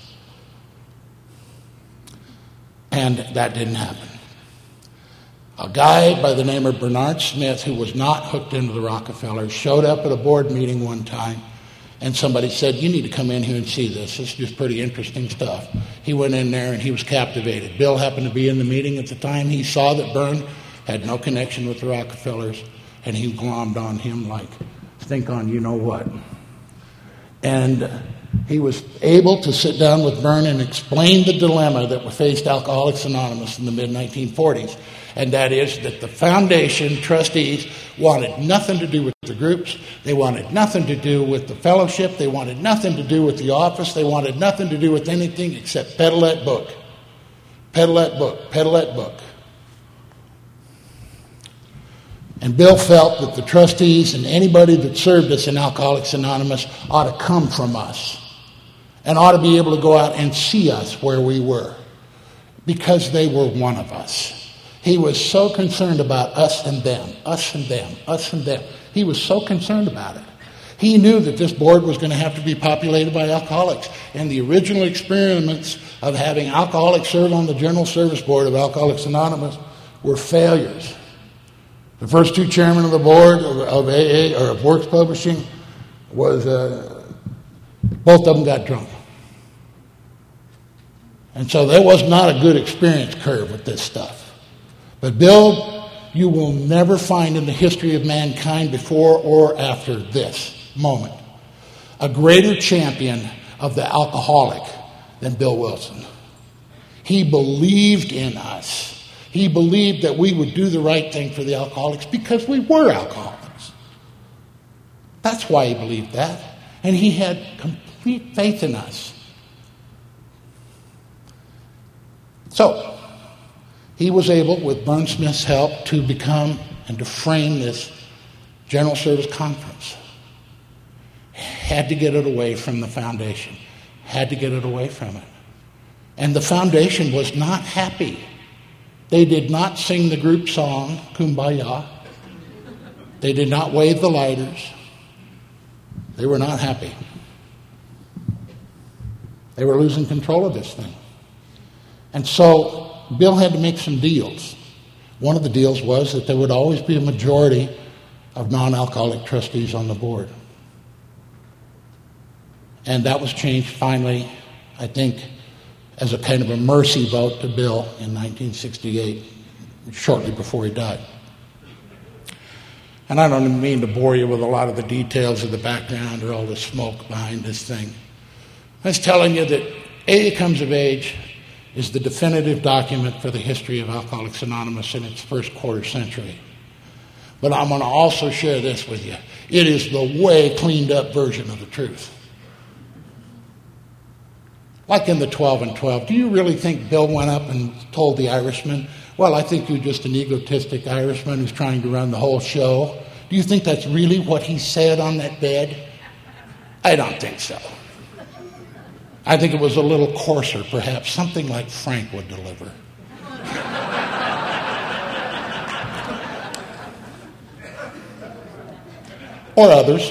And that didn't happen. A guy by the name of Bernard Smith, who was not hooked into the Rockefellers, showed up at a board meeting one time, and somebody said, you need to come in here and see this. This is just pretty interesting stuff. He went in there, and he was captivated. Bill happened to be in the meeting at the time. He saw that Bern had no connection with the Rockefellers, and he glommed on him like, think on you know what. And he was able to sit down with Bern and explain the dilemma that faced Alcoholics Anonymous in the mid-1940s. And that is that the foundation trustees wanted nothing to do with the groups. They wanted nothing to do with the fellowship. They wanted nothing to do with the office. They wanted nothing to do with anything except peddle that book. Peddle that book. Peddle that book. And Bill felt that the trustees and anybody that served us in Alcoholics Anonymous ought to come from us and ought to be able to go out and see us where we were because they were one of us. He was so concerned about us and them, us and them, us and them. He was so concerned about it. He knew that this board was going to have to be populated by alcoholics. And the original experiments of having alcoholics serve on the General Service Board of Alcoholics Anonymous were failures. The first two chairmen of the board of AA, or of Works Publishing, was both of them got drunk. And so there was not a good experience curve with this stuff. But Bill, you will never find in the history of mankind before or after this moment a greater champion of the alcoholic than Bill Wilson. He believed in us. He believed that we would do the right thing for the alcoholics because we were alcoholics. That's why he believed that. And he had complete faith in us. So, he was able, with Vern Smith's help, to become and to frame this General Service Conference. Had to get it away from the foundation. Had to get it away from it. And the foundation was not happy. They did not sing the group song, Kumbaya. They did not wave the lighters. They were not happy. They were losing control of this thing. And so Bill had to make some deals. One of the deals was that there would always be a majority of non-alcoholic trustees on the board. And that was changed finally, I think, as a kind of a mercy vote to Bill in 1968, shortly before he died. And I don't mean to bore you with a lot of the details of the background or all the smoke behind this thing. I was telling you that AA Comes of Age is the definitive document for the history of Alcoholics Anonymous in its first quarter century. But I'm going to also share this with you. It is the way cleaned up version of the truth. Like in the 12 and 12, do you really think Bill went up and told the Irishman, well, I think you're just an egotistic Irishman who's trying to run the whole show? Do you think that's really what he said on that bed? I don't think so. I think it was a little coarser, perhaps, something like Frank would deliver. Or others.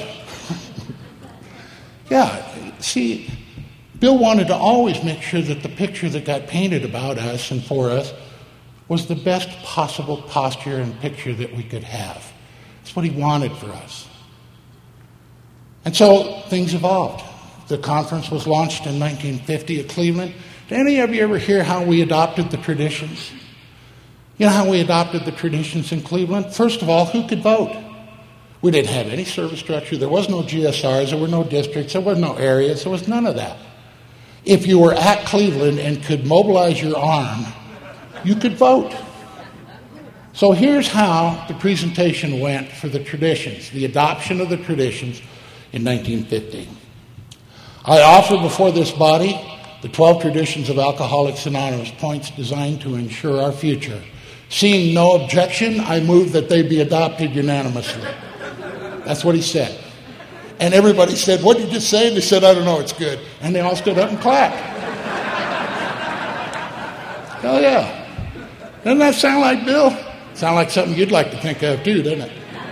Yeah, see, Bill wanted to always make sure that the picture that got painted about us and for us was the best possible posture and picture that we could have. That's what he wanted for us. And so things evolved. The conference was launched in 1950 at Cleveland. Did any of you ever hear how we adopted the traditions? You know how we adopted the traditions in Cleveland? First of all, who could vote? We didn't have any service structure. There was no GSRs. There were no districts. There was no areas. There was none of that. If you were at Cleveland and could mobilize your arm, you could vote. So here's how the presentation went for the traditions, the adoption of the traditions in 1950. I offer before this body the 12 traditions of Alcoholics Anonymous, points designed to ensure our future. Seeing no objection, I move that they be adopted unanimously. That's what he said. And everybody said, what did you say? And they said, I don't know, it's good. And they all stood up and clapped. Hell yeah. Doesn't that sound like Bill? Sound like something you'd like to think of too, doesn't it?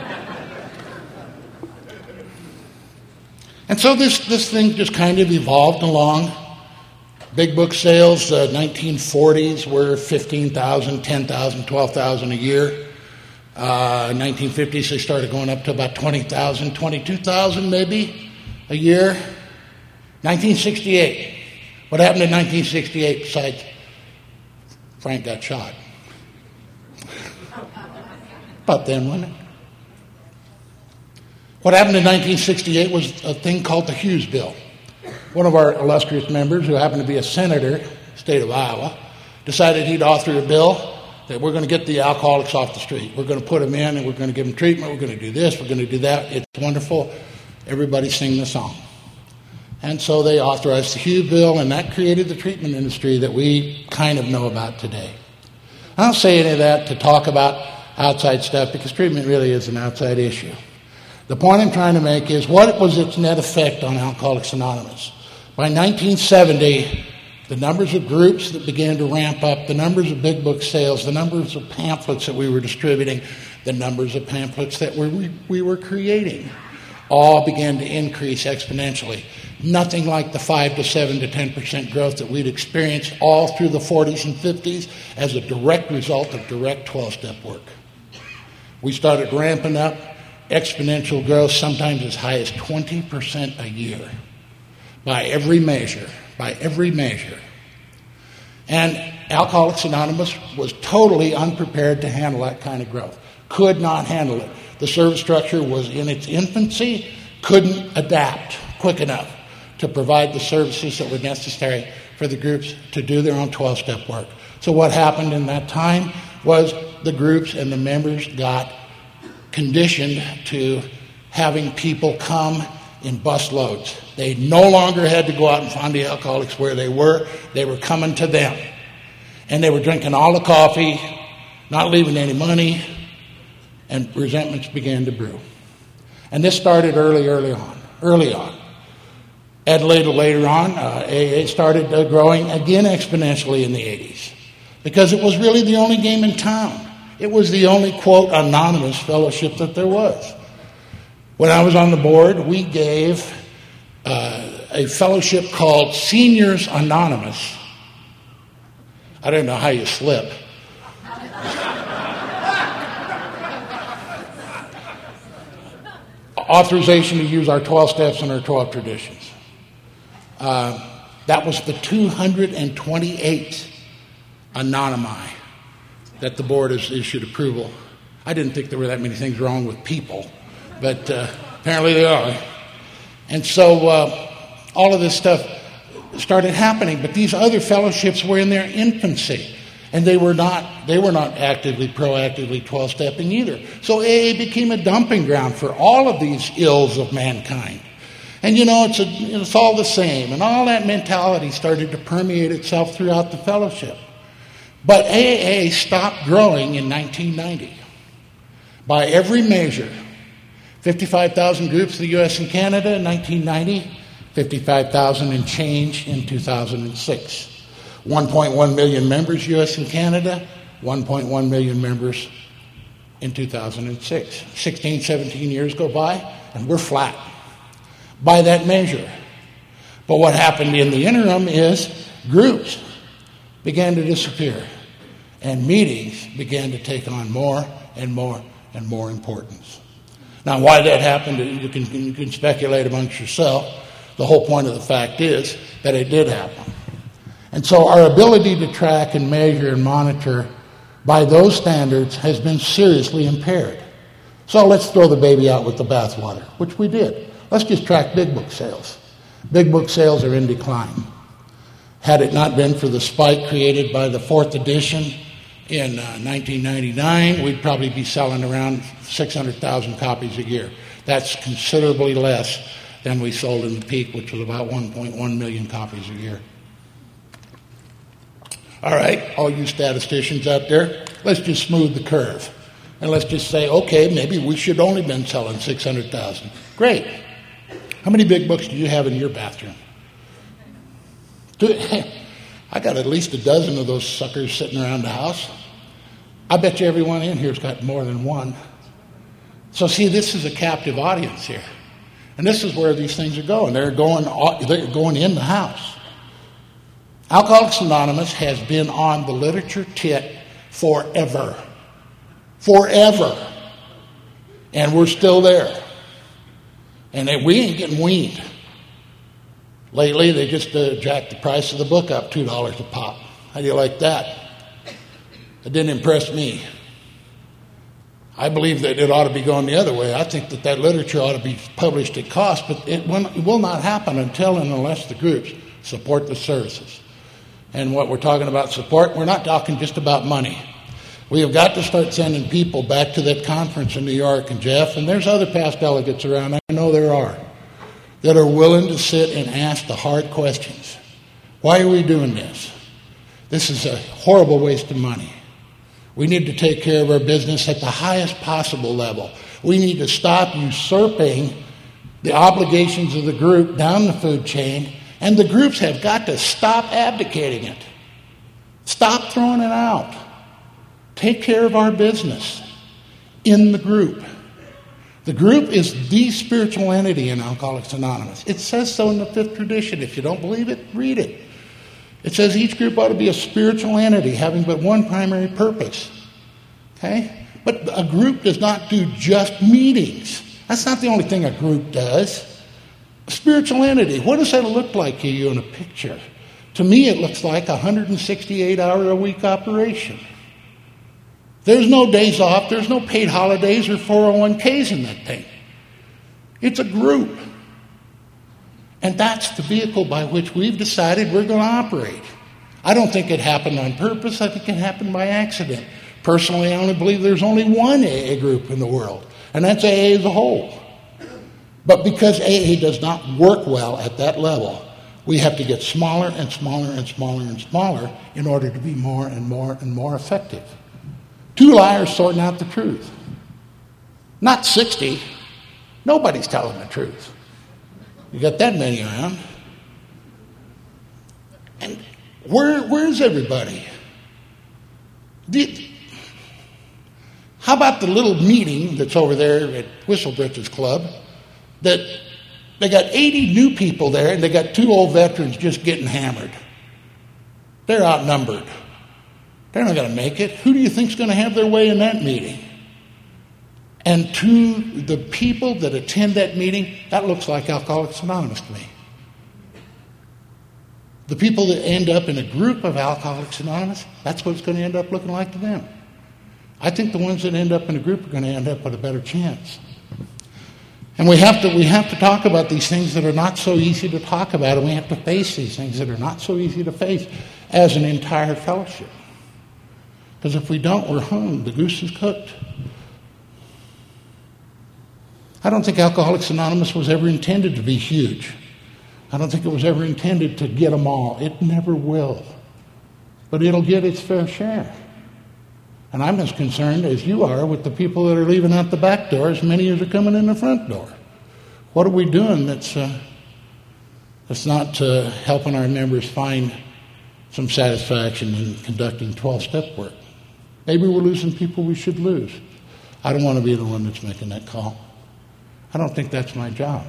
And so this thing just kind of evolved along. Big book sales, 1940s were 15,000, 10,000, 12,000 a year. 1950s, they started going up to about 20,000, 22,000 maybe a year. 1968. What happened in 1968 besides Frank got shot? About then, wasn't it? What happened in 1968 was a thing called the Hughes Bill. One of our illustrious members, who happened to be a senator, state of Iowa, decided he'd author a bill that we're going to get the alcoholics off the street. We're going to put them in and we're going to give them treatment. We're going to do this. We're going to do that. It's wonderful. Everybody sing the song. And so they authorized the Hughes Bill, and that created the treatment industry that we kind of know about today. I don't say any of that to talk about outside stuff because treatment really is an outside issue. The point I'm trying to make is, what was its net effect on Alcoholics Anonymous? By 1970, the numbers of groups that began to ramp up, the numbers of big book sales, the numbers of pamphlets that we were distributing, the numbers of pamphlets that we were creating, all began to increase exponentially. Nothing like the 5 to 7 to 10% growth that we'd experienced all through the 40s and 50s as a direct result of direct 12-step work. We started ramping up exponential growth, sometimes as high as 20% a year, by every measure. And Alcoholics Anonymous was totally unprepared to handle that kind of growth. Could not handle it. The service structure was in its infancy, couldn't adapt quick enough to provide the services that were necessary for the groups to do their own 12-step work. So what happened in that time was the groups and the members got conditioned to having people come in bus loads. They no longer had to go out and find the alcoholics where they were coming to them. And they were drinking all the coffee, not leaving any money, and resentments began to brew. And this started early on. And later on, AA started growing again exponentially in the 80s because it was really the only game in town. It was the only, quote, anonymous fellowship that there was. When I was on the board, we gave a fellowship called Seniors Anonymous. I don't know how you slip. Authorization to use our 12 steps and our 12 traditions. That was the 228th anonymi that the board has issued approval. I didn't think there were that many things wrong with people, but apparently they are. And so all of this stuff started happening, but these other fellowships were in their infancy, and they were not actively, proactively 12-stepping either. So AA became a dumping ground for all of these ills of mankind. And it's all the same, and all that mentality started to permeate itself throughout the fellowship. But AA stopped growing in 1990. By every measure, 55,000 groups in the U.S. and Canada in 1990, 55,000 and change in 2006. 1.1 million members, U.S. and Canada, 1.1 million members in 2006. 16, 17 years go by, and we're flat by that measure. But what happened in the interim is groups began to disappear, and meetings began to take on more and more and more importance. Now, why that happened, you can speculate amongst yourself. The whole point of the fact is that it did happen. And so our ability to track and measure and monitor by those standards has been seriously impaired. So let's throw the baby out with the bathwater, which we did. Let's just track big book sales. Big book sales are in decline. Had it not been for the spike created by the 4th edition in 1999, we'd probably be selling around 600,000 copies a year. That's considerably less than we sold in the peak, which was about 1.1 million copies a year. All right, all you statisticians out there, let's just smooth the curve. And let's just say, okay, maybe we should only been selling 600,000. Great. How many big books do you have in your bathroom? I got at least a dozen of those suckers sitting around the house. I bet you everyone in here's got more than one. So see, this is a captive audience here. And this is where these things are going. They're going in the house. Alcoholics Anonymous has been on the literature tit forever. Forever. And we're still there. And we ain't getting weaned. Lately, they just jacked the price of the book up $2 a pop. How do you like that? It didn't impress me. I believe that it ought to be going the other way. I think that literature ought to be published at cost, but it will not happen until and unless the groups support the services. And what we're talking about support, we're not talking just about money. We have got to start sending people back to that conference in New York, and Jeff, and there's other past delegates around, I know there are, that are willing to sit and ask the hard questions. Why are we doing this? This is a horrible waste of money. We need to take care of our business at the highest possible level. We need to stop usurping the obligations of the group down the food chain, and the groups have got to stop abdicating it. Stop throwing it out. Take care of our business in the group. The group is the spiritual entity in Alcoholics Anonymous. It says so in the 5th tradition. If you don't believe it, read it. It says each group ought to be a spiritual entity having but one primary purpose. Okay? But a group does not do just meetings. That's not the only thing a group does. A spiritual entity, what does that look like to you in a picture? To me, it looks like a 168-hour-a-week operation. There's no days off, there's no paid holidays or 401ks in that thing. It's a group. And that's the vehicle by which we've decided we're going to operate. I don't think it happened on purpose. I think it happened by accident. Personally, I only believe there's only one AA group in the world, and that's AA as a whole. But because AA does not work well at that level, we have to get smaller and smaller and smaller and smaller in order to be more and more and more effective. 2 liars sorting out the truth. Not 60. Nobody's telling the truth. You got that many around. And where's everybody? How about the little meeting that's over there at Whistlebreakers Club that they got 80 new people there and they got 2 old veterans just getting hammered? They're outnumbered. They're not going to make it. Who do you think's going to have their way in that meeting? And to the people that attend that meeting, that looks like Alcoholics Anonymous to me. The people that end up in a group of Alcoholics Anonymous, that's what it's going to end up looking like to them. I think the ones that end up in a group are going to end up with a better chance. And we have to talk about these things that are not so easy to talk about, and we have to face these things that are not so easy to face as an entire fellowship. Because if we don't, we're hung. The goose is cooked. I don't think Alcoholics Anonymous was ever intended to be huge. I don't think it was ever intended to get them all. It never will. But it'll get its fair share. And I'm as concerned as you are with the people that are leaving out the back door as many as are coming in the front door. What are we doing that's not helping our members find some satisfaction in conducting 12-step work? Maybe we're losing people we should lose. I don't want to be the one that's making that call. I don't think that's my job.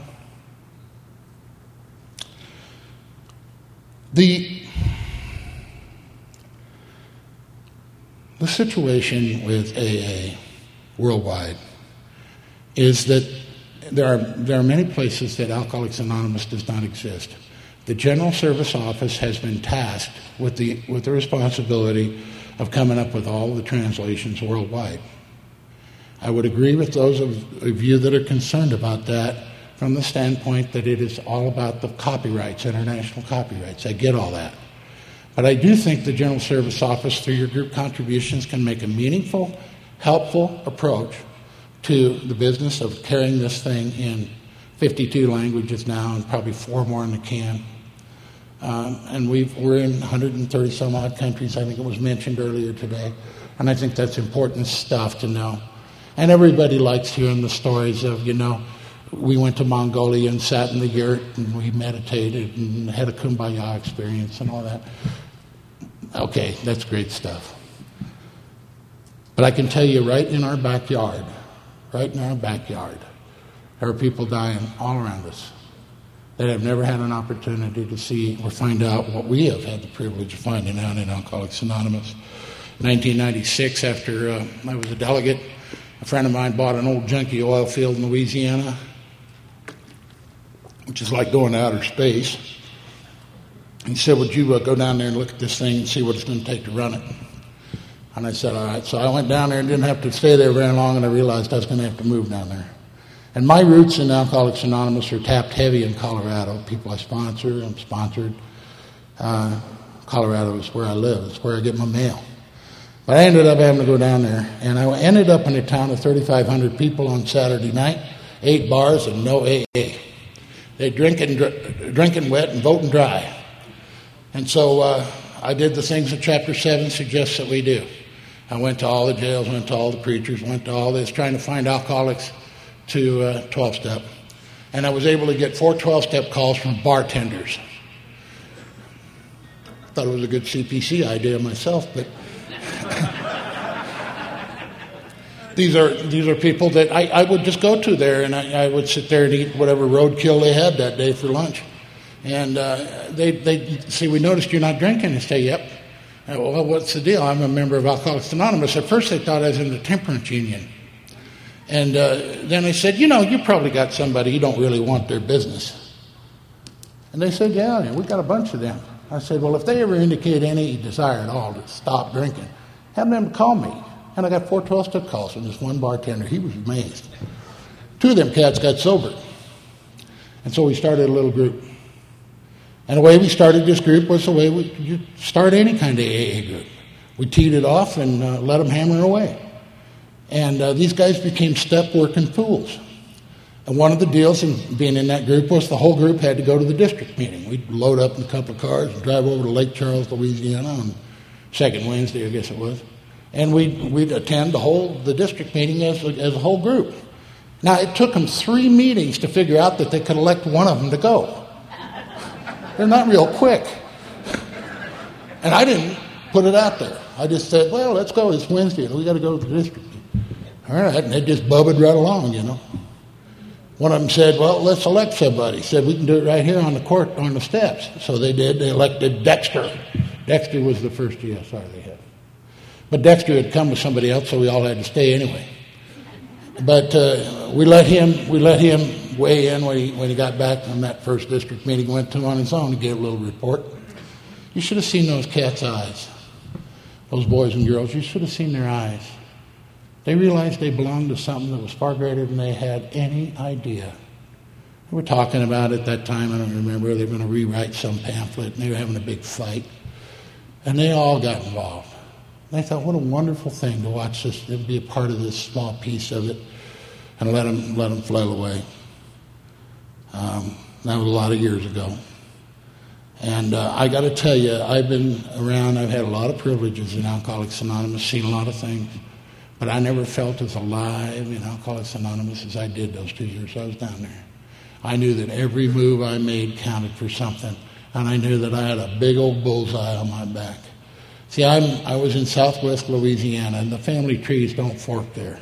The situation with AA worldwide is that there are many places that Alcoholics Anonymous does not exist. The General Service Office has been tasked with the responsibility of coming up with all the translations worldwide. I would agree with those of you that are concerned about that from the standpoint that it is all about the copyrights, international copyrights. I get all that. But I do think the General Service Office, through your group contributions, can make a meaningful, helpful approach to the business of carrying this thing in 52 languages now and probably 4 more in the can. And we're in 130 some odd countries, I think it was mentioned earlier today. And I think that's important stuff to know. And everybody likes hearing the stories of, we went to Mongolia and sat in the yurt and we meditated and had a kumbaya experience and all that. Okay, that's great stuff. But I can tell you right in our backyard, there are people dying all around us that have never had an opportunity to see or find out what we have had the privilege of finding out in Alcoholics Anonymous. In 1996, after I was a delegate, a friend of mine bought an old junky oil field in Louisiana, which is like going to outer space. He said, would you go down there and look at this thing and see what it's going to take to run it? And I said, all right. So I went down there and didn't have to stay there very long, and I realized I was going to have to move down there. And my roots in Alcoholics Anonymous are tapped heavy in Colorado. People I sponsor, I'm sponsored. Colorado is where I live. It's where I get my mail. But I ended up having to go down there, and I ended up in a town of 3,500 people on Saturday night, 8 bars and no AA. They're drinking wet and voting dry. And so I did the things that Chapter 7 suggests that we do. I went to all the jails, went to all the preachers, went to all this, trying to find alcoholics to 12-step. And I was able to get 4 12-step calls from bartenders. I thought it was a good CPC idea myself, but these are people that I would just go to there, and I would sit there and eat whatever roadkill they had that day for lunch. And they say, we noticed you're not drinking. And say, yep. Well, what's the deal? I'm a member of Alcoholics Anonymous. At first they thought I was in the temperance union. And then I said, you probably got somebody you don't really want their business. And they said, yeah, we got a bunch of them. I said, well, if they ever indicate any desire at all to stop drinking, have them call me. And I got 4 12-step calls from this one bartender. He was amazed. 2 of them cats got sober. And so we started a little group. And the way we started this group was the way you start any kind of AA group. We teed it off and let them hammer away. And these guys became step-working fools. And one of the deals in being in that group was the whole group had to go to the district meeting. We'd load up in a couple of cars and drive over to Lake Charles, Louisiana on second Wednesday, I guess it was. And we'd attend the district meeting as a whole group. Now, it took them 3 meetings to figure out that they could elect one of them to go. They're not real quick. And I didn't put it out there. I just said, well, let's go. It's Wednesday. We got to go to the district. All right. And they just bubbled right along, One of them said, well, let's elect somebody. He said, we can do it right here on the court, on the steps. So they did. They elected Dexter. Dexter was the first GSR they had. But Dexter had come with somebody else, so we all had to stay anyway. But we let him weigh in when he got back from that first district meeting. Went to him on his own and gave a little report. You should have seen those cats' eyes, those boys and girls. You should have seen their eyes. They realized they belonged to something that was far greater than they had any idea. They were talking about it at that time. I don't remember. They were going to rewrite some pamphlet, and they were having a big fight. And they all got involved. And I thought, what a wonderful thing to watch this, and be a part of this small piece of it, and let them flail away. That was a lot of years ago. And I got to tell you, I've been around, I've had a lot of privileges in Alcoholics Anonymous, seen a lot of things, but I never felt as alive in Alcoholics Anonymous as I did those 2 years I was down there. I knew that every move I made counted for something, and I knew that I had a big old bullseye on my back. See, I was in southwest Louisiana, and the family trees don't fork there.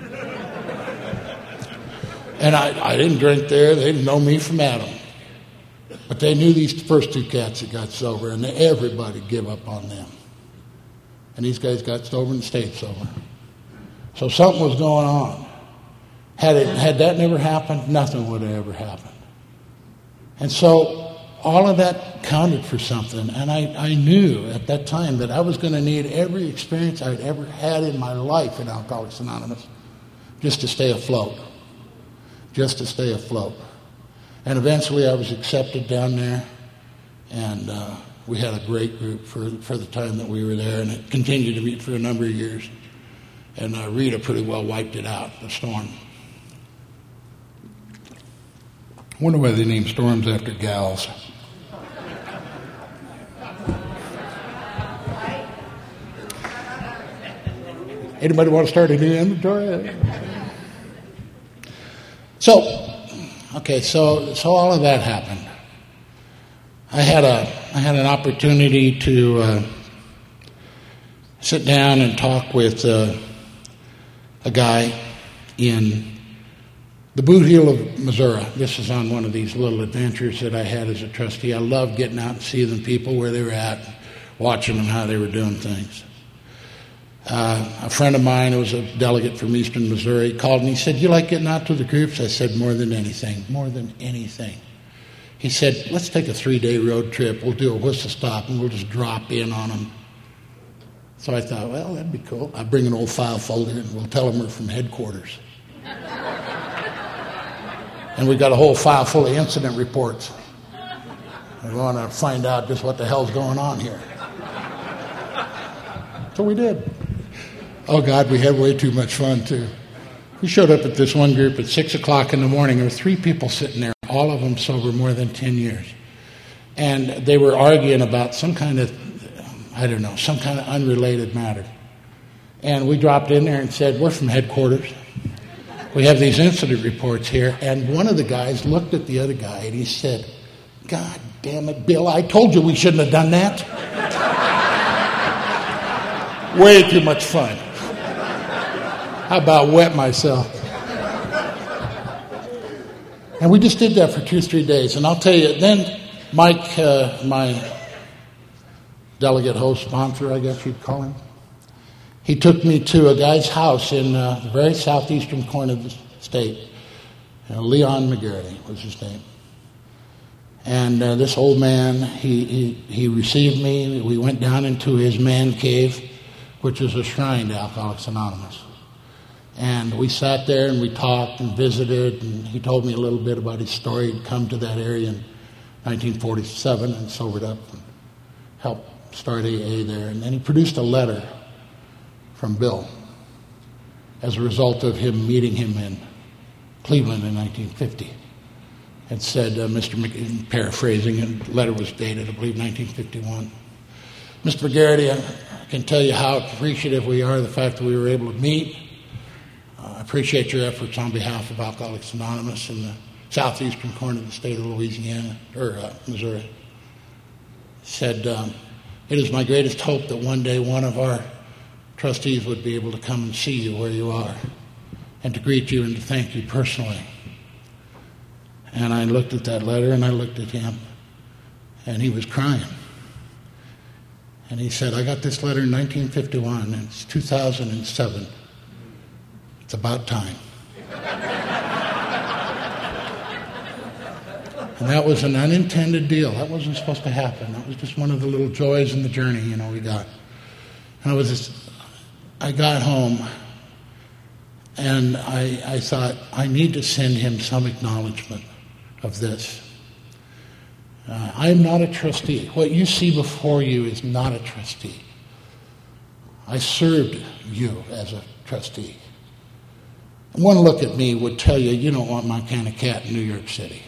And I didn't drink there. They didn't know me from Adam. But they knew these first 2 cats that got sober, and everybody gave up on them. And these guys got sober and stayed sober. So something was going on. Had that never happened, nothing would have ever happened. And so all of that counted for something. And I knew at that time that I was going to need every experience I'd ever had in my life in Alcoholics Anonymous just to stay afloat. Just to stay afloat. And eventually I was accepted down there, and we had a great group for the time that we were there, and it continued to meet for a number of years. And Rita pretty well wiped it out, the storm. I wonder why they named storms after gals. Anybody want to start a new inventory? So all of that happened. I had an opportunity to sit down and talk with a guy in the Boot Heel of Missouri. This is on one of these little adventures that I had as a trustee. I loved getting out and seeing people where they were at, watching them, how they were doing things. A friend of mine who was a delegate from eastern Missouri called me. He said, you like getting out to the groups? I said, more than anything. He said, let's take a 3-day road trip. We'll do a whistle stop, and we'll just drop in on them. So I thought, well, that'd be cool. I'll bring an old file folder, and we'll tell them we're from headquarters. And we got a whole file full of incident reports. We want to find out just what the hell's going on here. So we did. Oh, God, we had way too much fun, too. We showed up at this one group at 6 o'clock in the morning. There were 3 people sitting there, all of them sober more than 10 years. And they were arguing about some kind of, some kind of unrelated matter. And we dropped in there and said, we're from headquarters. We have these incident reports here. And one of the guys looked at the other guy and he said, God damn it, Bill, I told you we shouldn't have done that. Way too much fun. How about wet myself? And we just did that for 2-3 days. And I'll tell you, then Mike, my delegate host sponsor, I guess you'd call him, he took me to a guy's house in the very southeastern corner of the state. Leon McGarity was his name. And this old man, he received me. We went down into his man cave, which is a shrine to Alcoholics Anonymous. And we sat there and we talked and visited, and he told me a little bit about his story. He'd come to that area in 1947 and sobered up and helped start AA there. And then he produced a letter from Bill as a result of him meeting him in Cleveland in 1950. It said, paraphrasing, and the letter was dated, I believe, 1951. Mr. McGarity, I can tell you how appreciative we are of the fact that we were able to meet. I appreciate your efforts on behalf of Alcoholics Anonymous in the southeastern corner of the state of Louisiana, or Missouri. Said, it is my greatest hope that one day one of our trustees would be able to come and see you where you are and to greet you and to thank you personally. And I looked at that letter and I looked at him and he was crying. And he said, I got this letter in 1951 and it's 2007. It's about time. And that was an unintended deal. That wasn't supposed to happen. That was just one of the little joys in the journey, we got. And I got home and I thought, I need to send him some acknowledgement of this. I am not a trustee. What you see before you is not a trustee. I served you as a trustee. One look at me would tell you, you don't want my kind of cat in New York City.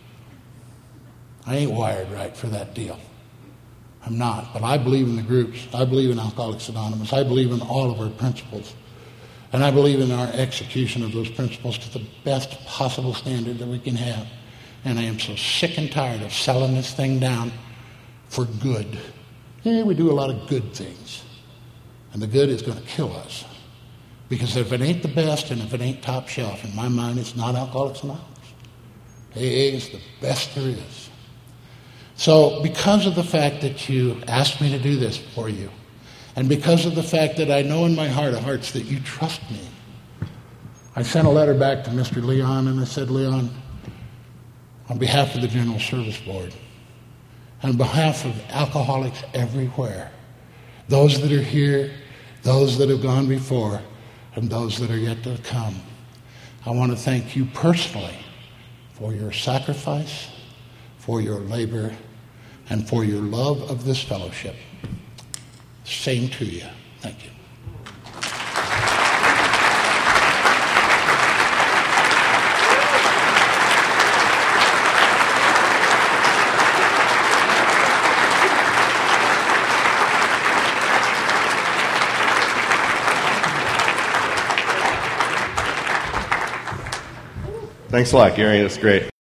I ain't wired right for that deal. I'm not. But I believe in the groups. I believe in Alcoholics Anonymous. I believe in all of our principles. And I believe in our execution of those principles to the best possible standard that we can have. And I am so sick and tired of selling this thing down for good. Yeah, we do a lot of good things. And the good is going to kill us. Because if it ain't the best and if it ain't top shelf, in my mind, it's not Alcoholics Anonymous. AA is the best there is. So because of the fact that you asked me to do this for you, and because of the fact that I know in my heart of hearts that you trust me, I sent a letter back to Mr. Leon and I said, Leon, on behalf of the General Service Board, on behalf of alcoholics everywhere, those that are here, those that have gone before, and those that are yet to come, I want to thank you personally for your sacrifice, for your labor, and for your love of this fellowship. Same to you. Thank you. Thanks a lot, Gary. That's great.